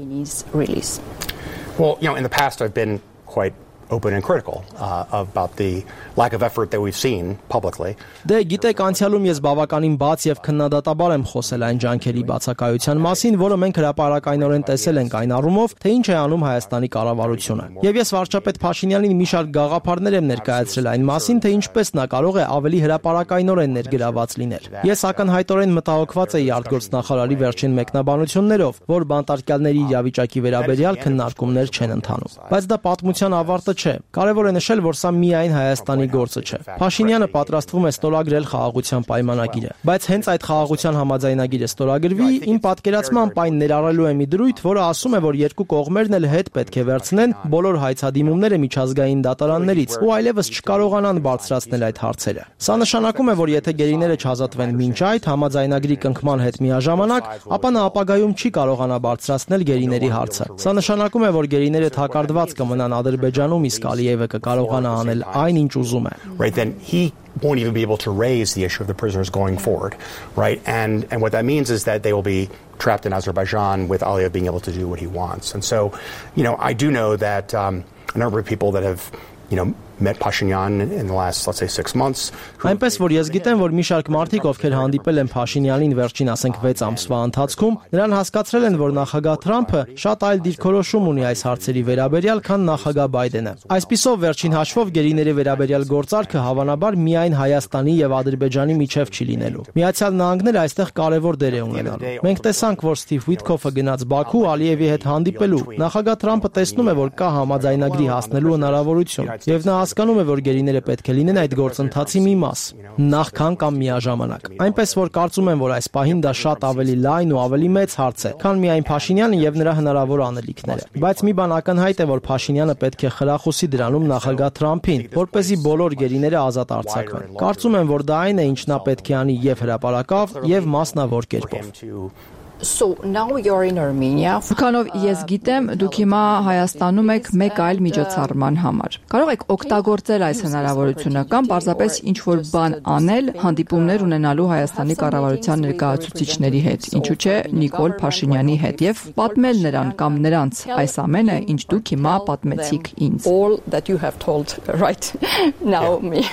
Well, you know, in the past I've been quite open and critical uh, about the lack of effort that we've seen publicly. Դե գիտեք, անցյալում ես բավականին բաց եւ քննադատաբար եմ խոսել այն ջանքերի բացակայության մասին, որը մենք հրապարակայնորեն տեսել ենք այն առումով, թե ինչ է անում Հայաստանի կառավարությունը։ Եվ ես վարչապետ Փաշինյանին մի շարք գաղափարներ եմ ներկայացրել այն մասին, թե ինչպես նա կարող է ավելի հրապարակայնորեն ներգրաված լինել։ Ես ակնհայտորեն մտահոգված էի արտգործնախարարի վերջին մեկնաբանություններով, որ բանտարկյալների իրավիճակի վերաբերյալ քննարկումներ չեն ընթանում։ Բայց դա պատմության ավարտը չէ։ Կարևոր է նշել, որ սա միայն Հայաստանի գործը չէ։ Փաշինյանը պատրաստվում է ստորագրել խաղաղության պայմանագիրը, բայց հենց այդ խաղաղության համաձայնագիրը ստորագրվի, իմ պատկերացմամբ այն ներառելու է մի դրույթ, որը ասում է, որ երկու կողմերն էլ հետ պետք է վերցնեն բոլոր հայցադիմումները միջազգային դատարաններից ու այլևս չկարողանան բարձրացնել այդ հարցերը։ Սա նշանակում է, որ եթե գերիները չազատվեն մինչ այդ համաձայնագրի կնքման հետ միաժամանակ, ապա նա ապագայում չի կարողանա բարձրացնել գերիների հարցը։ Սա նշանակում է, որ գերիները թակարդված կմնան Ադրբեջանում, իսկ Ալիևը կկարողանա անել այն, ինչ ուզում է։ Right, then he won't even be able to raise the issue of the prisoners going forward, right? And and what that means is that they will be trapped in Azerbaijan with Aliyev being able to do what he wants. And so, you know, I do know that um, a number of people that have, you know, met Pashinyan in the last, let's say, six months. Այնպես որ ես գիտեմ, որ մի շարք մարդիկ, ովքեր հանդիպել են Փաշինյանին վերջին, ասենք, վեց ամսվա ընթացքում, նրան հասկացրել են, որ նախագահ Թրամփը շատ այլ դիրքորոշում ունի այս հարցերի վերաբերյալ, քան նախագահ Բայդենը։ Այսպիսով, վերջին հաշվով գերիների վերաբերյալ գործարքը հավանաբար միայն Հայաստանի եւ Ադրբեջանի միջև չի լինելու։ Միացյալ Նահանգները այստեղ կարևոր դեր է ունենալու։ Մենք տեսանք, որ Սթիվ Ուիթքոֆը գնաց Բաքու Ալիևի հետ հանդիպելու։ Նախագահ Թրամփը տեսնում է, որ կա համաձայնագրի հասնելու հնարավորություն, եւ նա հասկանում է, որ գերիները պետք է լինեն այդ գործընթացի մի մաս, նախքան կամ միաժամանակ։ Այնպես որ կարծում եմ, որ այս պահին դա շատ ավելի լայն ու ավելի մեծ հարց է, քան միայն Փաշինյանը եւ նրա հնարավոր անելիքները։ Բայց մի բան ակնհայտ է, որ Փաշինյանը պետք է խրախուսի դրանում նախագահ Թրամփին, որպեսզի բոլոր գերիները ազատ արձակվեն։ Կարծում եմ, որ դա այն է, ինչ նա պետք է անի եւ հրապարակավ, եւ մասնավոր կերպով։ So now you're in Armenia. Քանով ես գիտեմ, դուք հիմա Հայաստանում եք մեկ այլ միջոցառման համար։ Կարող եք օգտագործել այս հնարավորությունը կամ պարզապես ինչ-որ բան անել, հանդիպումներ ունենալու Հայաստանի կառավարության ներկայացուցիչների հետ, ինչու՞ չէ Նիկոլ Փաշինյանի հետ, եւ պատմել նրան կամ նրանց այս ամենը, ինչ դուք հիմա պատմեցիք ինձ։ All that you have told right now me.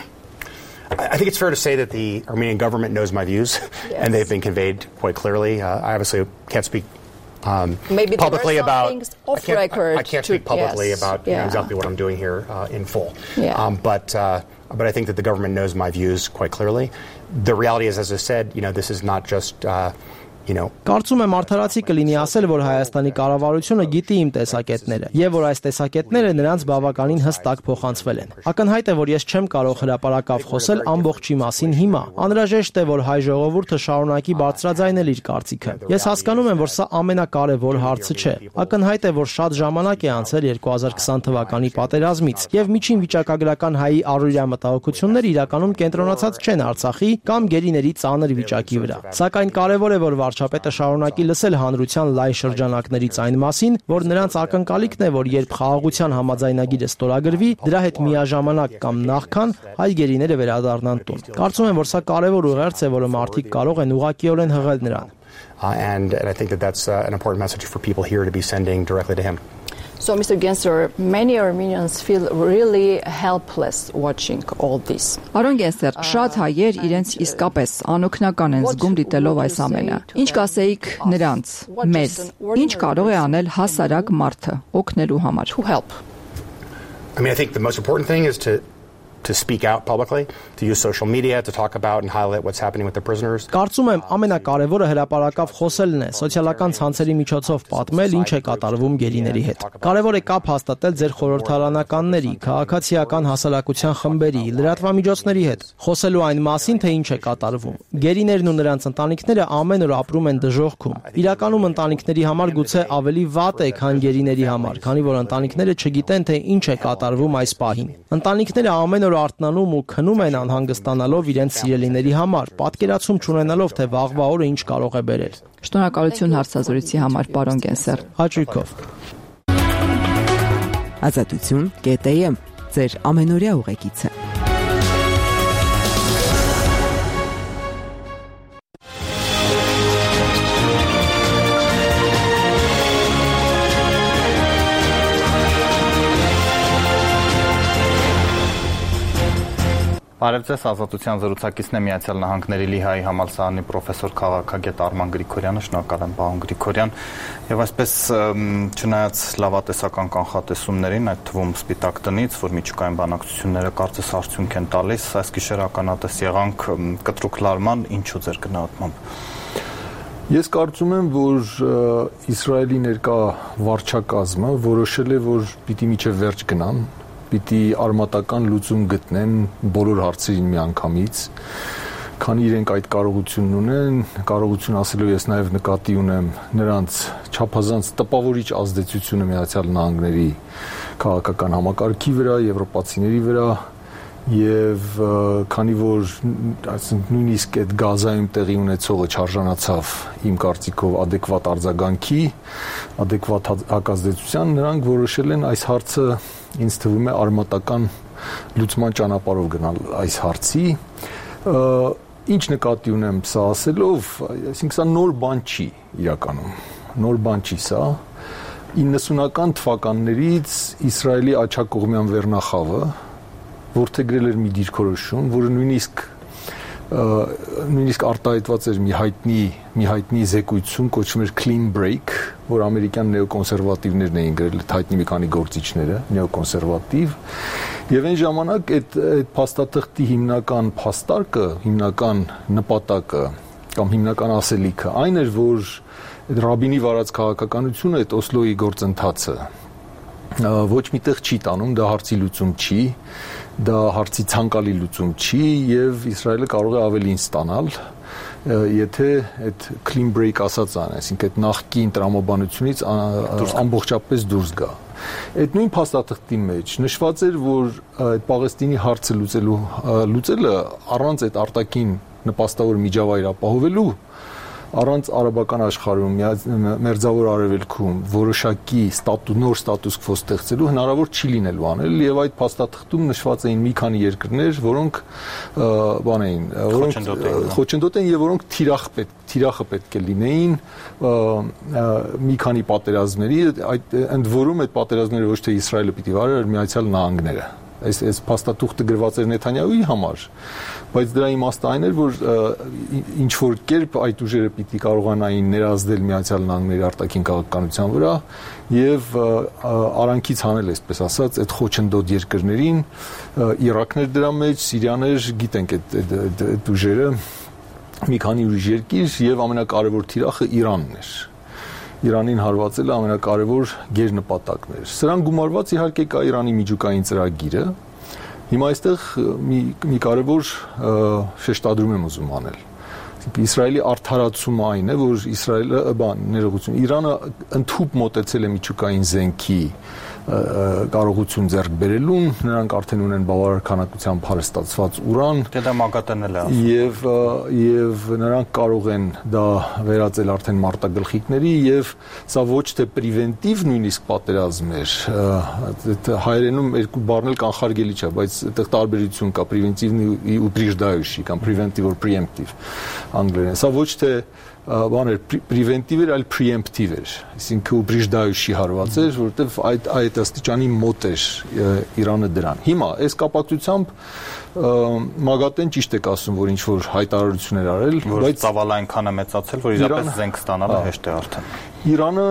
I think it's fair to say that the Armenian government knows my views, yes. And they've been conveyed quite clearly. Uh, I obviously can't speak um, publicly about. I can't, I, I can't speak publicly yes. about yeah. you know, exactly what I'm doing here uh, in full. Yeah. Um, but uh, but I think that the government knows my views quite clearly. The reality is, as I said, you know, this is not just. Uh, You know, Կարծում եմ արդարացի կլինի ասել, որ Հայաստանի կառավարությունը գիտի իմ տեսակետները եւ որ այս տեսակետները նրանց բավականին հստակ փոխանցվել են։ Ակնհայտ է, որ ես չեմ կարող հրապարակավ խոսել ամբողջի մասին հիմա։ Անհրաժեշտ է, որ հայ ժողովուրդը շարունակի բարձրաձայնել իր կարծիքը։ Ես հասկանում եմ, որ սա ամենակարևոր հարցը չէ։ Ակնհայտ է, որ շատ ժամանակ է անցել երկու հազար քսան թվականի պատերազմից եւ միջին վիճակագրական հայի առօրյա մտահոգությունները իրականում կենտրոնացած չեն Արցախի կամ գերիների ծանր վիճակի վրա։ Սակայն կարևոր է, որ վարչապետը շարունակի լսել հանրության լայն շրջանակներից այն մասին, որ նրանց ակնկալիքն է, որ երբ խաղաղության համաձայնագիրը ստորագրվի, դրա հետ միաժամանակ կամ նախքան հայ գերիները վերադառնան տուն։ Կարծում եմ, որ սա կարևոր ուղերձ է, որը մարդիկ կարող են ուղղակիորեն հղել նրան։ Uh, and, and I think that that's uh, an important message for people here to be sending directly to him. So, Mister Gencer, many Armenians feel really helpless watching all this. Արոն Գենսեր, շատ հայեր իրենց իսկապես անօգնական են զգում դիտելով այս ամենը։ Ինչ կասեիք նրանց, մեզ, ինչ կարող է անել հասարակ մարդը օգնելու համար? To help. I mean, I think the most important thing is to to speak out publicly, to use social media to talk about and highlight what's happening with the prisoners. Կարծում եմ ամենակարևորը հրապարակավ խոսելն է, սոցիալական ցանցերի միջոցով պատմել ինչ է կատարվում գերիների հետ։ Կարևոր է կապ հաստատել ձեր խորհրդարանականների, քաղաքացիական հասարակության խմբերի, լրատվամիջոցների հետ, խոսելու այն մասին, թե ինչ է կատարվում։ Գերիներն ու նրանց ընտանիքները ամեն օր ապրում են դժոխքում։ Իրականում ընտանիքների համար գուցե ավելի վատ է, քան գերիների համար, քանի որ ընտանիքները չգիտեն, թե ինչ է կատարվում այս պահին։ Ընտանիքները ամեն օր արթնանում ու քնում են անհանգստանալով իրենց սիրելիների համար, պատկերացում չունենալով, թե վաղվա օրը ինչ կարող է բերել։ Շնորհակալություն հարցազրույցի համար, պարոն Գենսեր։ Հաճույքով։ Ազատություն կետ է եմ, ձեր ամենօրյա ուղեկիցը։ Բարև ձեզ, Ազատության զրուցակիցն է Միացյալ Նահանգների Լիհայի համալսարանի պրոֆեսոր քաղաքագետ Արման Գրիգորյանը, շնորհակալ եմ պարոն Գրիգորյան, եւ այսպես չնայած լավատեսական կանխատեսումներին, այդ թվում Սպիտակ տնից, որ միջուկային բանակցությունները կարծես արդյունք են տալիս, այս գիշեր ականատես եղանք կտրուկ լարման, ինչու ձեր գնահատմամբ։ Ես կարծում եմ, որ Իսրայելի ներկա վարչակազմը որոշել է, որ պիտի միջև վերջ գնան, պիտի արմատական լուծում գտնեն բոլոր հարցերին միանգամից, քանի իրենք այդ կարողությունն ունեն, կարողություն ասելով ես նաև նկատի ունեմ նրանց չափազանց տպավորիչ ազդեցությունը Միացյալ Նահանգների քաղաքական համակարգի վրա, եվրոպացիների վրա, եւ քանի որ այսինքն նույնիսկ այդ Գազայում տեղի ունեցողը չարժանացավ իմ կարծիքով adekvat արձագանքի, adekvat հակազդեցության, նրանք որոշել են այս հարցը ինձ թվում է արմատական լուծման ճանապարհով գնալ այս հարցի։ Ինչ նկատի ունեմ սա ասելով, այսինքն սա նոր բան չի իրականում, նոր բան չի սա։ իննսունական թվականներից Իսրայելի աջակողմյան վերնախավը որդեգրել էր մի դիրքորոշում, որը նույնիսկ նույնիսկ արտահայտված էր մի հայտնի մի հայտնի զեկույցում, կոչվում էր Clean Break, որ ամերիկյան նեոկոնսերվատիվներն էին գրել, հայտնի մի քանի գործիչները, նեոկոնսերվատիվ, եւ այն ժամանակ այդ այդ փաստաթղթի հիմնական փաստարկը, հիմնական նպատակը կամ հիմնական ասելիքը այն էր, որ այդ ռաբինի վարած քաղաքականությունը, այդ Օսլոյի գործընթացը ոչ միտեղ չի տանում, դա հարցի լուծում չի, դա հարցի ցանկալի լուծում չի եւ Իսրայելը կարող է ավելին ստանալ, եթե այդ clean break ասածան, այսինքն այդ նախկին տրամաբանությունից ամբողջապես դուրս գա։ Այդ նույն փաստաթղթի մեջ նշված էր, որ այդ Պաղեստինի հարցը լուծելու լուծելը առանց այդ արտաքին նպաստավոր միջավայր ապահովելու առանց արաբական աշխարհում, մերձավոր արևելքում որոշակի նոր ստատուս քվո ստեղծելու հնարավոր չի լինելու անել եւ այդ փաստաթղթում նշված էին մի քանի երկրներ, որոնք բան էին, որոնք խոչընդոտ են եւ որոնք թիրախ պետք թիրախը պետք է լինեին մի քանի պատերազմների, այդ ընդ որում այդ պատերազմները ոչ թե Իսրայելը պիտի վարեր, այլ Միացյալ Նահանգները։ Այս այս փաստաթուղթը գրված էր Նեթանյահուի համար, բայց դրա իմաստը այն էր, որ ինչ որ կերպ այդ ուժերը պիտի կարողանային ներազդել Միացյալ Նահանգների արտաքին քաղաքականության վրա եւ արանքից հանել, այսպես ասած, այդ խոչընդոտ երկրներին, Իրաքներ դրա մեջ, Սիրիաներ, գիտենք այդ այդ ուժերը, մի քանի ուրիշ երկիր եւ ամենակարևոր թիրախը Իրանն էր։ Իրանին հարվածելը ամենակարևոր գերնպատակն էր։ Սրան գումարված իհարկե կա Իրանի միջուկային ծրագիրը։ Հիմա այստեղ մի մի կարևոր շեշտադրում եմ ուզում անել։ Իսրայելի արդարացումը այն է, որ Իսրայելը, բան, ներողություն, Իրանը ընդհուպ մոտեցել է միջուկային զենքի կարողություն ձեռք բերելուն, նրանք արդեն ունեն բավարար քանակությամբ հարստացված ուրան, դա մագատանել է եւ եւ նրանք կարող են դա վերածել արդեն մարտագլխիկների եւ սա ոչ թե պրիվենտիվ նույնիսկ պատերազմ էր, հայերենում երկու բառն էլ կանխարգելի չէ, բայց այդտեղ տարբերություն կա պրիվենտիվն ու упреждающий կամ preventive or preemptive անգլերեն, սա ոչ թե բան էր պրիվենտիվ էր, այլ preemptive էր, այսինքն упреждающий հարված էր, որովհետև այդ այդ աստիճանի մոտ էր Իրանը դրան։ Հիմա այս կապակցությամբ Մագատեն ճիշտ է ասում, որ ինչ որ հայտարարություն էր արել, բայց ծավալը այնքան է մեծացել, որ իրապես զենք ստանալը հեշտ է արդեն։ Իրանը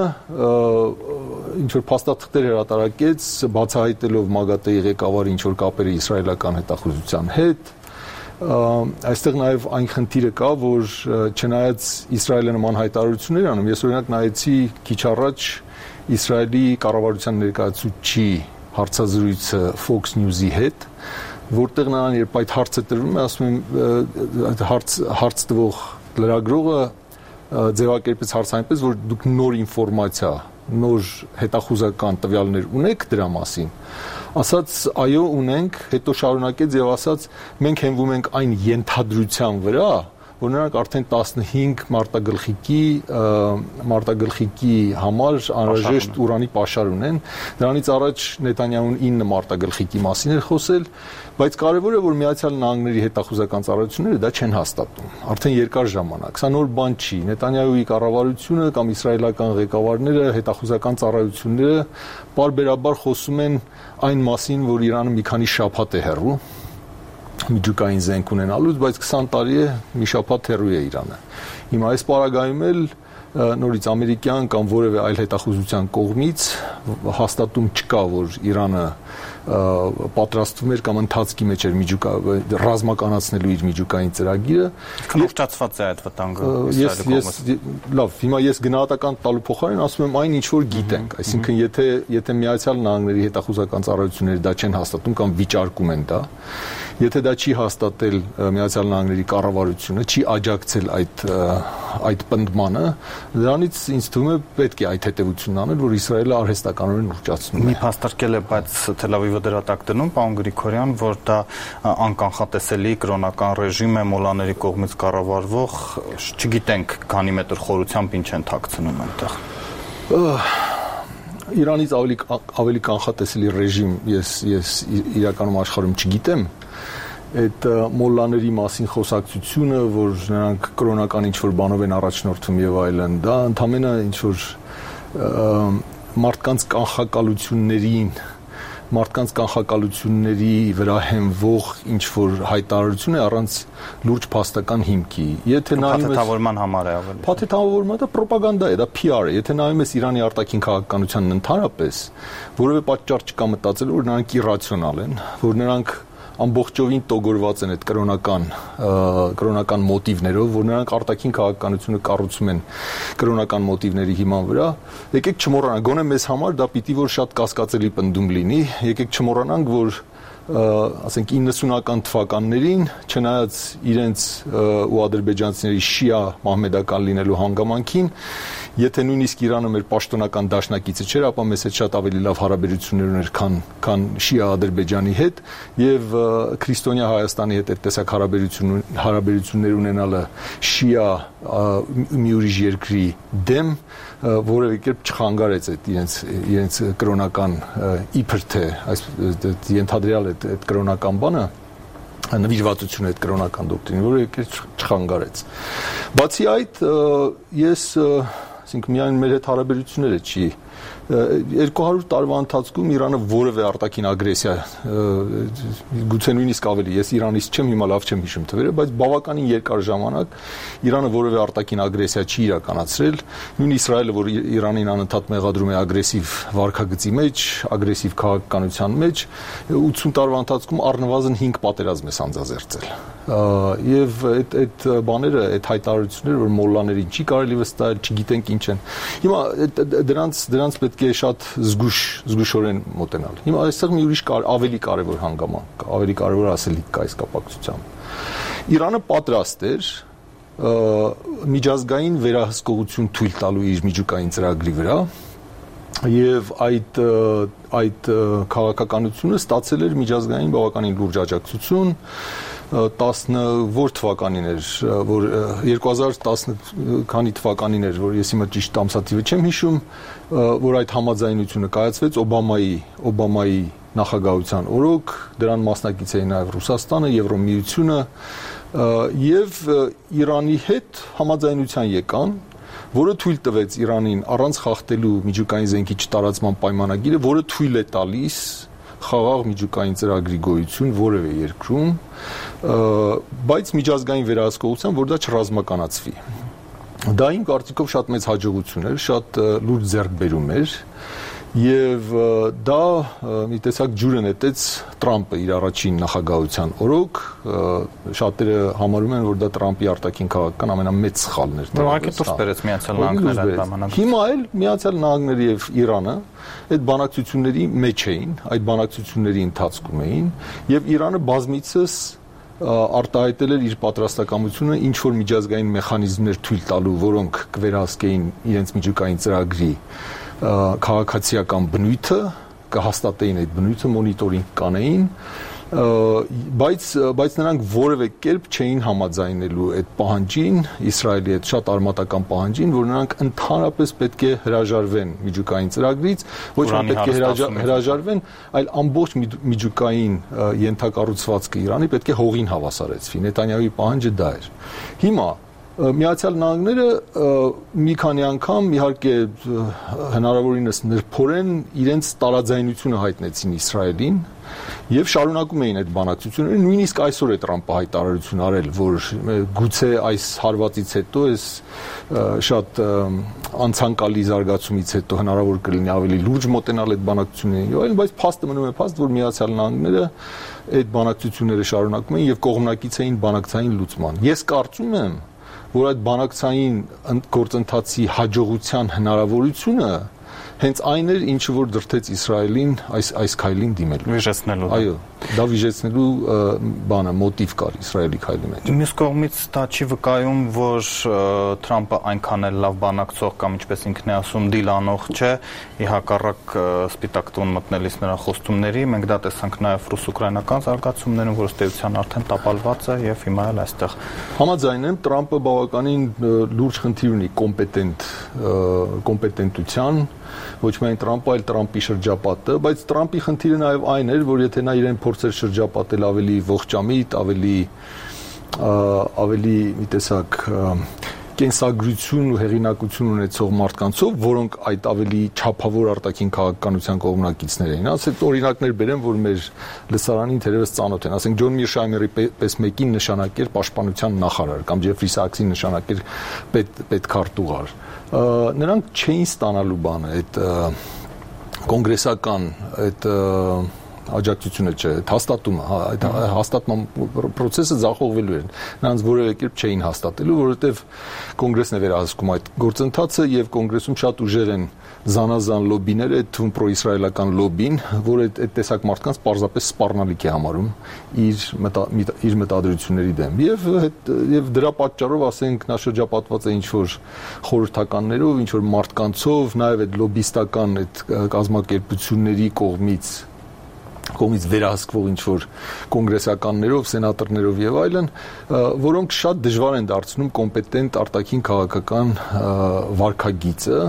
ինչ որ փաստաթղթեր հրատարակեց, բացահայտելով Մագատեի ղեկավարի ինչ որ կապերը իսրայելական հետախուզության հետ, այստեղ նաև այն խնդիրը կա, որ չնայած Իսրայելը նման հայտարարություններ անում, ես օրինակ նայեցի քիչ առաջ Իսրայելի կառավարության ներկայացուցիչի հարցազրույցը Fox News-ի հետ, որտեղ նրան երբ այդ հարցը տրվում է, ասում եմ հարց հարց տվող լրագրողը ձևակերպեց հարցը այնպես, որ դուք նոր ինֆորմացիա, նոր հետախուզական տվյալներ ունեք դրա մասին, ասաց այո ունենք, հետո շարունակեց եւ ասաց մենք հենվում ենք այն ենթադրության վրա, որ նրանք արդեն տասնհինգ մարտագլխիկի մարտագլխիկի համար անհրաժեշտ ուրանի պաշար ունեն, դրանից առաջ Նեթանյահուն ինը մարտագլխիկի մասին էր խոսել, բայց կարևորը որ Միացյալ Նահանգների հետախուզական ծառայությունները դա չեն հաստատում, արդեն երկար ժամանակ, սա նոր բան չի, Նեթանյահուի կառավարությունը կամ իսրայելական ղեկավարները, հետախուզական ծառայությունները պարբերաբար խոսում են այն մասին, որ Իրանը մի քանի շաբաթ է հեռու միջուկային զենք ունենալուց, բայց քսան տարի է մի շաբաթ հեռու է Իրանը։ Հիմա այս պարագայում էլ նորից ամերիկյան կամ որևէ այլ հետախուզության կողմից հաստատում չկա, որ Իրանը պատրաստվում էր կամ ընթացքի մեջ էր միջուկա ռազմականացնելու իր միջուկային ծրագիրը։ Քննարկված է այդ վտանգը Իսրայելի կողմից։ Լավ, հիմա ես գնահատական տալու փոխարեն ասում եմ այն ինչ որ գիտենք, այսինքն եթե եթե Միացյալ Նահանգների հետախուզական ծառայությունները դա չեն հաստատում կամ վիճարկում են դա, եթե դա չի հաստատել Միացյալ Նահանգների կառավարությունը, չի աջակցել այդ այդ պնդմանը, դրանից ինձ թվում է պետք է այդ հետևությունն անել, որ Իսրայելը արհեստականորեն ուղղճացնում է։ Մի փաստարկել է, բայց Թել Ավիվը դրատակ դնում, պարոն Գրիգորյան, որ դա անկանխատեսելի կրոնական ռեժիմ է մոլաների կողմից կառավարվող, չգիտենք քանի մետր խորությամբ ինչ են թաքցնում այնտեղ։ Իրանից ավելի ավելի կանխատեսելի ռեժիմ ես ես իրականում աշխարհում չգիտեմ։ Այդ մոլլաների մասին խոսակցությունը, որ նրանք կրոնական ինչ-որ բանով են առաջնորդում եւ այլն, դա ընդամենը ինչ-որ մարդկանց կանխակալություններին, մարդկանց կանխակալությունների վրա հենվող ինչ-որ հայտարարություն է առանց լուրջ փաստական հիմքի։ Եթե նայում ես փաթեթավորման համար է ավելի։ Փաթեթավորումը դա ռոպագանդա է, դա P R է։ Եթե նայում ես Իրանի արտաքին քաղաքականությանն ընդհանրապես, որևէ պատճառ չկա մտածել, որ նրանք իրացիոնալ են, որ նրանք ամբողջովին տոգորված են այդ կրոնական կրոնական մոտիվներով, որ նրանք արտաքին քաղաքականությունը կառուցում են կրոնական մոտիվների հիման վրա, եկեք չմոռանանք, գոնե մեզ համար դա պիտի որ շատ կասկածելի պնդում լինի, եկեք չմոռանանք, որ ասենք իննսունական թվականներին, չնայած իրենց ու ադրբեջանցիների շիա մահմեդական լինելու հանգամանքին, եթե նույնիսկ Իրանը մեր պաշտոնական դաշնակիցը չէր, ապա մեզ հետ շատ ավելի լավ հարաբերություններ ուներ, քան քան շիա Ադրբեջանի հետ, եւ քրիստոնյա Հայաստանի հետ այդ տեսակ հարաբերություն հարաբերություններ ունենալը շիա մի ուրիշ երկրի դեմ որևէ կերպ չխանգարեց այդ իրենց իրենց կրոնական իբր թե այս ենթադրյալ այդ այդ կրոնական բանը նվիրվածությունը այդ կրոնական դոկտրին, որը չխանգարեց։ Բացի այդ, ես ասենք միայն մեր հետ հարաբերությունները չի երկու հարյուր տարվա ընթացքում Իրանը որևէ արտաքին ագրեսիա գուցե նույնիսկ ավելի ես Իրանից չեմ հիմա լավ չեմ հիշում թվերը, բայց բավականին երկար ժամանակ Իրանը որևէ արտաքին ագրեսիա չի իրականացրել, նույն Իսրայելը, որ Իրանին անընդհատ մեղադրում է ագրեսիվ վարքագծի մեջ, ագրեսիվ քաղաքականության մեջ, ութսուն տարվա ընթացքում առնվազն հինգ պատերազմ է սանձազերծել։ Եվ այդ այդ բաները, այդ հայտարարությունները, որ մոլլաներին չի կարելի վստահել, չգիտենք ինչ են։ Հիմա դրանց դրանց պետք է շատ զգուշ զգուշորեն մոտենալ։ Հիմա այստեղ մի ուրիշ ավելի կարևոր հանգամանք կա, ավելի կարևոր ասելիք կա այս կապակցությամբ։ Իրանը պատրաստ էր միջազգային վերահսկողություն թույլ տալու իր միջուկային ծրագրի վրա, եւ այդ այդ քաղաքականությունը ստացել էր միջազգային բավականին լուրջ աջակցություն տասը որ թվականին էր որ երկու հազար տասը քանի թվականին էր որ ես հիմա ճիշտ ամսաթիվը չեմ հիշում որ այդ համաձայնությունը կայացվեց Օբամայի Օբամայի նախագահության օրոք դրան մասնակից էին նաև Ռուսաստանը, Եվրոմիությունը եւ Իրանի հետ համաձայնության եկան որը թույլ տվեց Իրանին առանց խախտելու միջուկային զենքի չտարածման պայմանագիրը, որը թույլ է տալիս խաղաղ միջուկային ծրագրի գոյություն որևէ երկրում, բայց միջազգային վերահսկողության, որ դա չռազմականացվի։ Դա իմ կարծիքով շատ մեծ հաջողություն էր, շատ լուրջ ձեռքբերում էր եւ դա մի տեսակ ջուրը նետեց Տրամպը իր առաջին նախագահության օրոք շատերը համարում են որ դա Տրամպի արտաքին քաղաքական ամենամեծ սխալն էր ուղղակի դուրս բերեց Միացյալ Նահանգները այդ ժամանակ հիմա էլ Միացյալ Նահանգները եւ Իրանը այդ բանակցությունների մեջ էին այդ բանակցությունների ընթացքում էին եւ Իրանը բազմիցս արտահայտել էր իր պատրաստակամությունը ինչ որ միջազգային մեխանիզմներ թույլ տալու որոնք կվերահսկեին իրենց միջուկային ծրագրի քաղաքացիական բնույթը կհաստատեին այդ բնույթը մոնիտորինգ կանեին բայց բայց նրանք որևէ կերպ չէին համաձայնելու այդ պահանջին Իսրայելի հետ շատ արմատական պահանջին որ նրանք ընդհանրապես պետք է հրաժարվեն միջուկային ծրագրից ոչ միայն պետք է հրաժարվեն այլ ամբողջ միջուկային ենթակառուցվածքը Իրանի պետք է հողին հավասարեցվի Նետանյահուի պահանջը դա էր հիմա Միացյալ Նահանգները մի քանի անգամ իհարկե հնարավորինս նրբորեն իրենց տարաձայնությունը հայտնեցին Իսրայելին եւ շարունակում էին այդ բանակցությունները նույնիսկ այսօր է Տրամպը հայտարարություն արել որ գուցե այս հարվածից հետո այս շատ անցանկալի զարգացումից հետո հնարավոր կլինի ավելի լուրջ մոտենալ այդ բանակցություններին եւ այլն բայց փաստը մնում է փաստ որ Միացյալ Նահանգները այդ բանակցությունները շարունակում էին եւ կողմնակից էին բանակցային լուծման ես կարծում եմ որ այդ բանակցային գործընթացի հաջողության հնարավորությունը հենց այն էր ինչը որ դրթեց Իսրայելին այս այս քայլին դիմելու վիժեցնելու այո դա վիժեցնելու բանը մոտիվ կար Իսրայելի քայլի մեջ մյուս կողմից դա չի վկայում որ Թրամպը այնքան էլ լավ բանակցող կամ ինչպես ինքն է ասում դիլ անող չէ ի հակառակ սպիտակ տուն մտնելիս նրա խոստումների մենք դա տեսանք նաև ռուս-ուկրաինական զարգացումներում որ ըստեյության արդեն տապալված է եւ հիմա էլ այստեղ համաձայն եմ Տրամպը բավականին լուրջ խնդիր ունի կոմպետենտ կոմպետենտության ոչ միայն Տրամպը, այլ Տրամպի շրջապատը, բայց Տրամպի խնդիրը նաև այն էր, որ եթե նա իրեն փորձեր շրջապատել ավելի ողջամիտ, ավելի ավելի մի տեսակ կենսագրություն ու հեղինակություն ունեցող մարդկանցով, որոնք այդ ավելի չափավոր արտաքին քաղաքականության կողմնակիցներ էին։ Ասենք օրինակներ բերեմ, որ մեր լսարանին թերևս ծանոթ են։ Ասենք Ջոն Միրշայմերի պես մեկին նշանակեր պաշտպանության նախարար կամ Ջեֆրի Սաքսին նշանակեր պետքարտուղար։ Նրանք չէին ստանալու բանը այդ կոնգրեսական այդ աջակցությունը չէ, հաստատումը, այդ հաստատման process-ը ձախողվելու էր։ Նրանց որևէ կերպ չէին հաստատելու, որովհետև կոնգրեսն է վերահսկում այդ գործընթացը եւ կոնգրեսում շատ ուժեր են զանազան լոբիներ, այդ թվում պրոիսրայելական լոբին, որ այդ այդ տեսակ մարդկանց պարզապես սպառնալիք է համարում իր իր մտադրությունների դեմ։ Եվ եւ դրա պատճառով, ասենք, նա շրջապատված է ինչ որ խորհրդականներով, ինչ որ մարդկանցով, նաեւ այդ լոբիստական այդ կազմակերպությունների կողմից կողմից վերահսկվող ինչ որ կոնգրեսականներով, սենատորներով եւ այլն, որոնք շատ դժվար են դարձնում կոմպետենտ արտաքին քաղաքական վարքագիծը։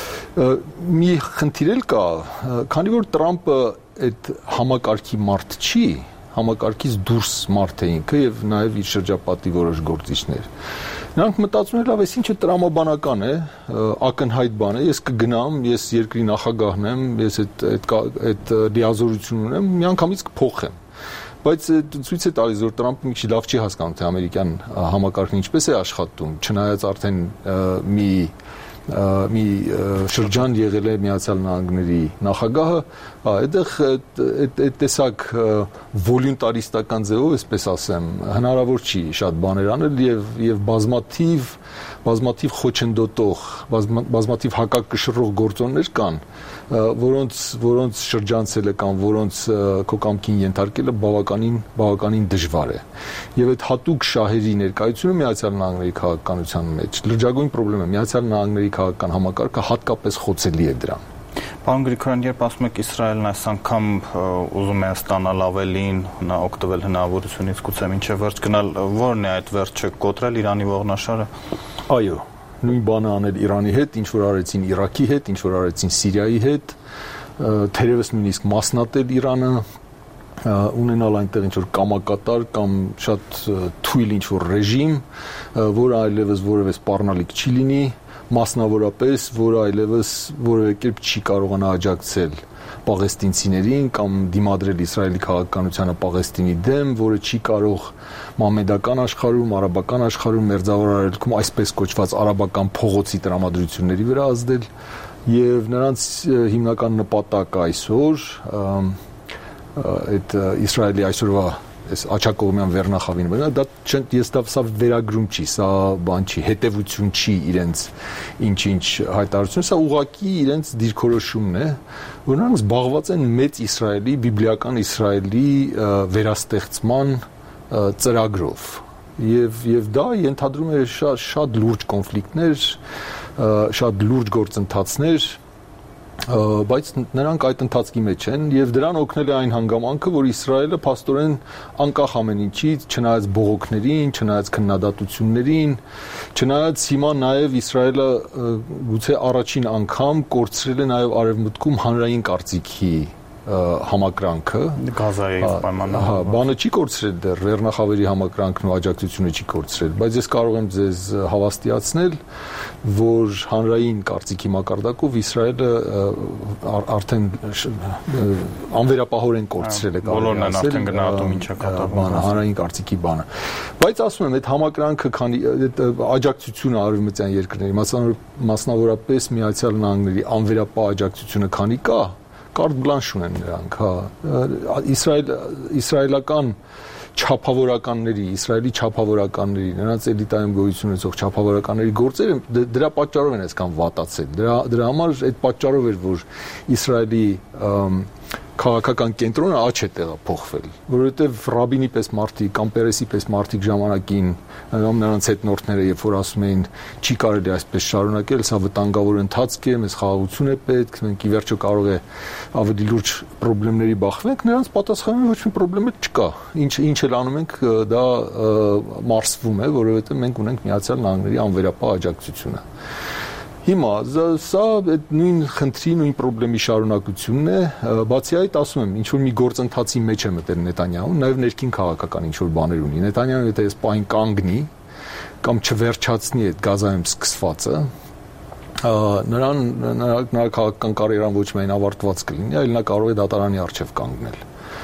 Մի խնդիր էլ կա, քանի որ Տրամպը այդ համակարգի մարդ չի, համակարգից դուրս մարդ է ինքը եւ նաեւ իր շրջապատի որոշ գործիչներ։ Նրանք մտածում են, լավ, այս ինչը տրամաբանական է, ակնհայտ բան է, ես կգնամ, ես երկրի նախագահն եմ, ես այդ այդ այդ լիազորություն ունեմ, միանգամից կփոխեմ։ Բայց ցույց է տալիս, որ Տրամպը մի քիչ լավ չի հասկանում, թե ամերիկյան համակարգն ինչպես է աշխատում, չնայած արդեն մի մի շրջան եղել է Միացյալ Նահանգների նախագահը, այդտեղ այդ տեսակ վոլյունտարիստական ձևով, այսպես ասեմ, հնարավոր չի շատ բաներ անել եւ եւ բազմաթիվ բազմաթիվ խոչընդոտող, բազմաթիվ հակակշռող գործոններ կան, որոնց որոնց շրջանցելը կամ որոնց քո կամքին ենթարկելը բավականին բավականին դժվար է։ Եվ այդ հատուկ շահերի ներկայությունը Միացյալ Նահանգների քաղաքականության մեջ լրջագույն խնդրեմ է Միացյալ Նահանգների քաղաքական համակարգը հատկապես խոցելի է դրան։ Պարոն Գրիգորյան, երբ ասում եք Իսրայելն այս անգամ ուզում է ստանալ ավելին, նա օգտվել հնարավորությունից գուցե մինչև վերջ գնալ, ո՞րն է այդ վերջը, կոտրել Իրանի ողնաշարը։ Այո, նույն բանը անել Իրանի հետ, ինչ որ արեցին Իրաքի հետ, ինչ որ արեցին Սիրիայի հետ, թերևս նույնիսկ մասնատել Իրանը, ունենալ այնտեղ ինչ որ կամակատար կամ շատ թույլ ինչ որ ռեժիմ, որը այլևս որևէ սպառնալիք չի լինի, մասնավորապես, որը այլևս որևէ կերպ չի կարողանա աջակցել պաղեստինցիներին կամ դիմադրել Իսրայելի քաղաքականությանը Պաղեստինի դեմ, որը չի կարող մամեդական աշխարհում, արաբական աշխարհում, մերձավոր արևելքում այսպես կոչված արաբական փողոցի տրամադրությունների վրա ազդել, եւ նրանց հիմնական նպատակը այսօր այդ Իսրայելի այսօրվա այս աչակողմյան վերնախավին բնա դա ես դա սա վերագրում չի, սա բան չի, հետևություն չի իրենց ինչ-ինչ հայտարարություն, սա ուղղակի իրենց դիրքորոշումն է, որ նրանք զբաղված են մեծ Իսրայելի, բիբլիական Իսրայելի վերաստեղծման ծրագրով եւ եւ դա ենթադրում է շատ շատ լուրջ կոնֆլիկտներ, շատ լուրջ գործընթացներ, բայց նրանք այդ ընթացքի մեջ են եւ դրան օգնել է այն հանգամանքը, որ Իսրայելը փաստորեն անկախ ամեն ինչից, չնայած բողոքներին, չնայած քննադատություններին, չնայած հիմա նաեւ Իսրայելը գուցե առաջին անգամ կորցրել է նաեւ արևմուտքում հանրային կարծիքի համակրանքը Գազայի պայմանները։ Հա, բանը չի կորցրել դեռ, Լեռնախավերի համակրանքն ու աջակցությունը չի կորցրել, բայց ես կարող եմ ձեզ հավաստիացնել, որ հանրային կարծիքի մակարդակով Իսրայելը արդեն անվերապահորեն կորցրել է, բոլորն են արդեն գնահատում ինչա կատարվում հանրային կարծիքի բանը։ Բայց ասում եմ, այդ համակրանքը քանի աջակցությունը արևմտյան երկրների, մասնավորապես Միացյալ Նահանգների անվերապահ աջակցությունը քանի կա, կարտ բլանշ ունեն նրանք, հա, Իսրայել, իսրայելական չափավորականների, Իսրայելի չափավորականների, նրանց էլիտայում գոյություն ունեցող չափավորականների գործերը դրա պատճառով են այսքան վատացել, դրա, դրա համար այդ պատճառով էր, որ Իսրայելի քաղաքական կենտրոնը աճ է տեղափոխվել, որովհետև Ռաբինի պես մարդիկ կամ Պերեսի պես մարդիկ ժամանակին նրանց հետնորդները, երբ որ ասում էին չի կարելի այսպես շարունակել, սա վտանգավոր ընթացք է, մեզ խաղաղություն է պետք, մենք ի վերջո կարող է ավելի լուրջ խնդիրների բախվենք, նրանց պատասխանում ոչ մի խնդրեմ չկա։ Ինչ ինչ էլ անում ենք, դա մարսվում է, որովհետև մենք ունենք Միացյալ Նահանգների անվերապահ աջակցությունը։ Հիմա սա այդ նույն խնդրի, նույն խնդրի շարունակությունն է, բացի այդ ասում եմ, ինչ որ մի գործընթացի մեջ է մտել Նետանյահուն, նաև ներքին քաղաքական ինչ որ բաներ ունի։ Նետանյահուն եթե այս պայն կանգնի կամ չվերջացնի այդ Գազայում սկսվածը, նրան նրա քաղաքական կարիերան ոչ միայն ավարտված կլինի, այլ նա կարող է դատարանի առջև կանգնել։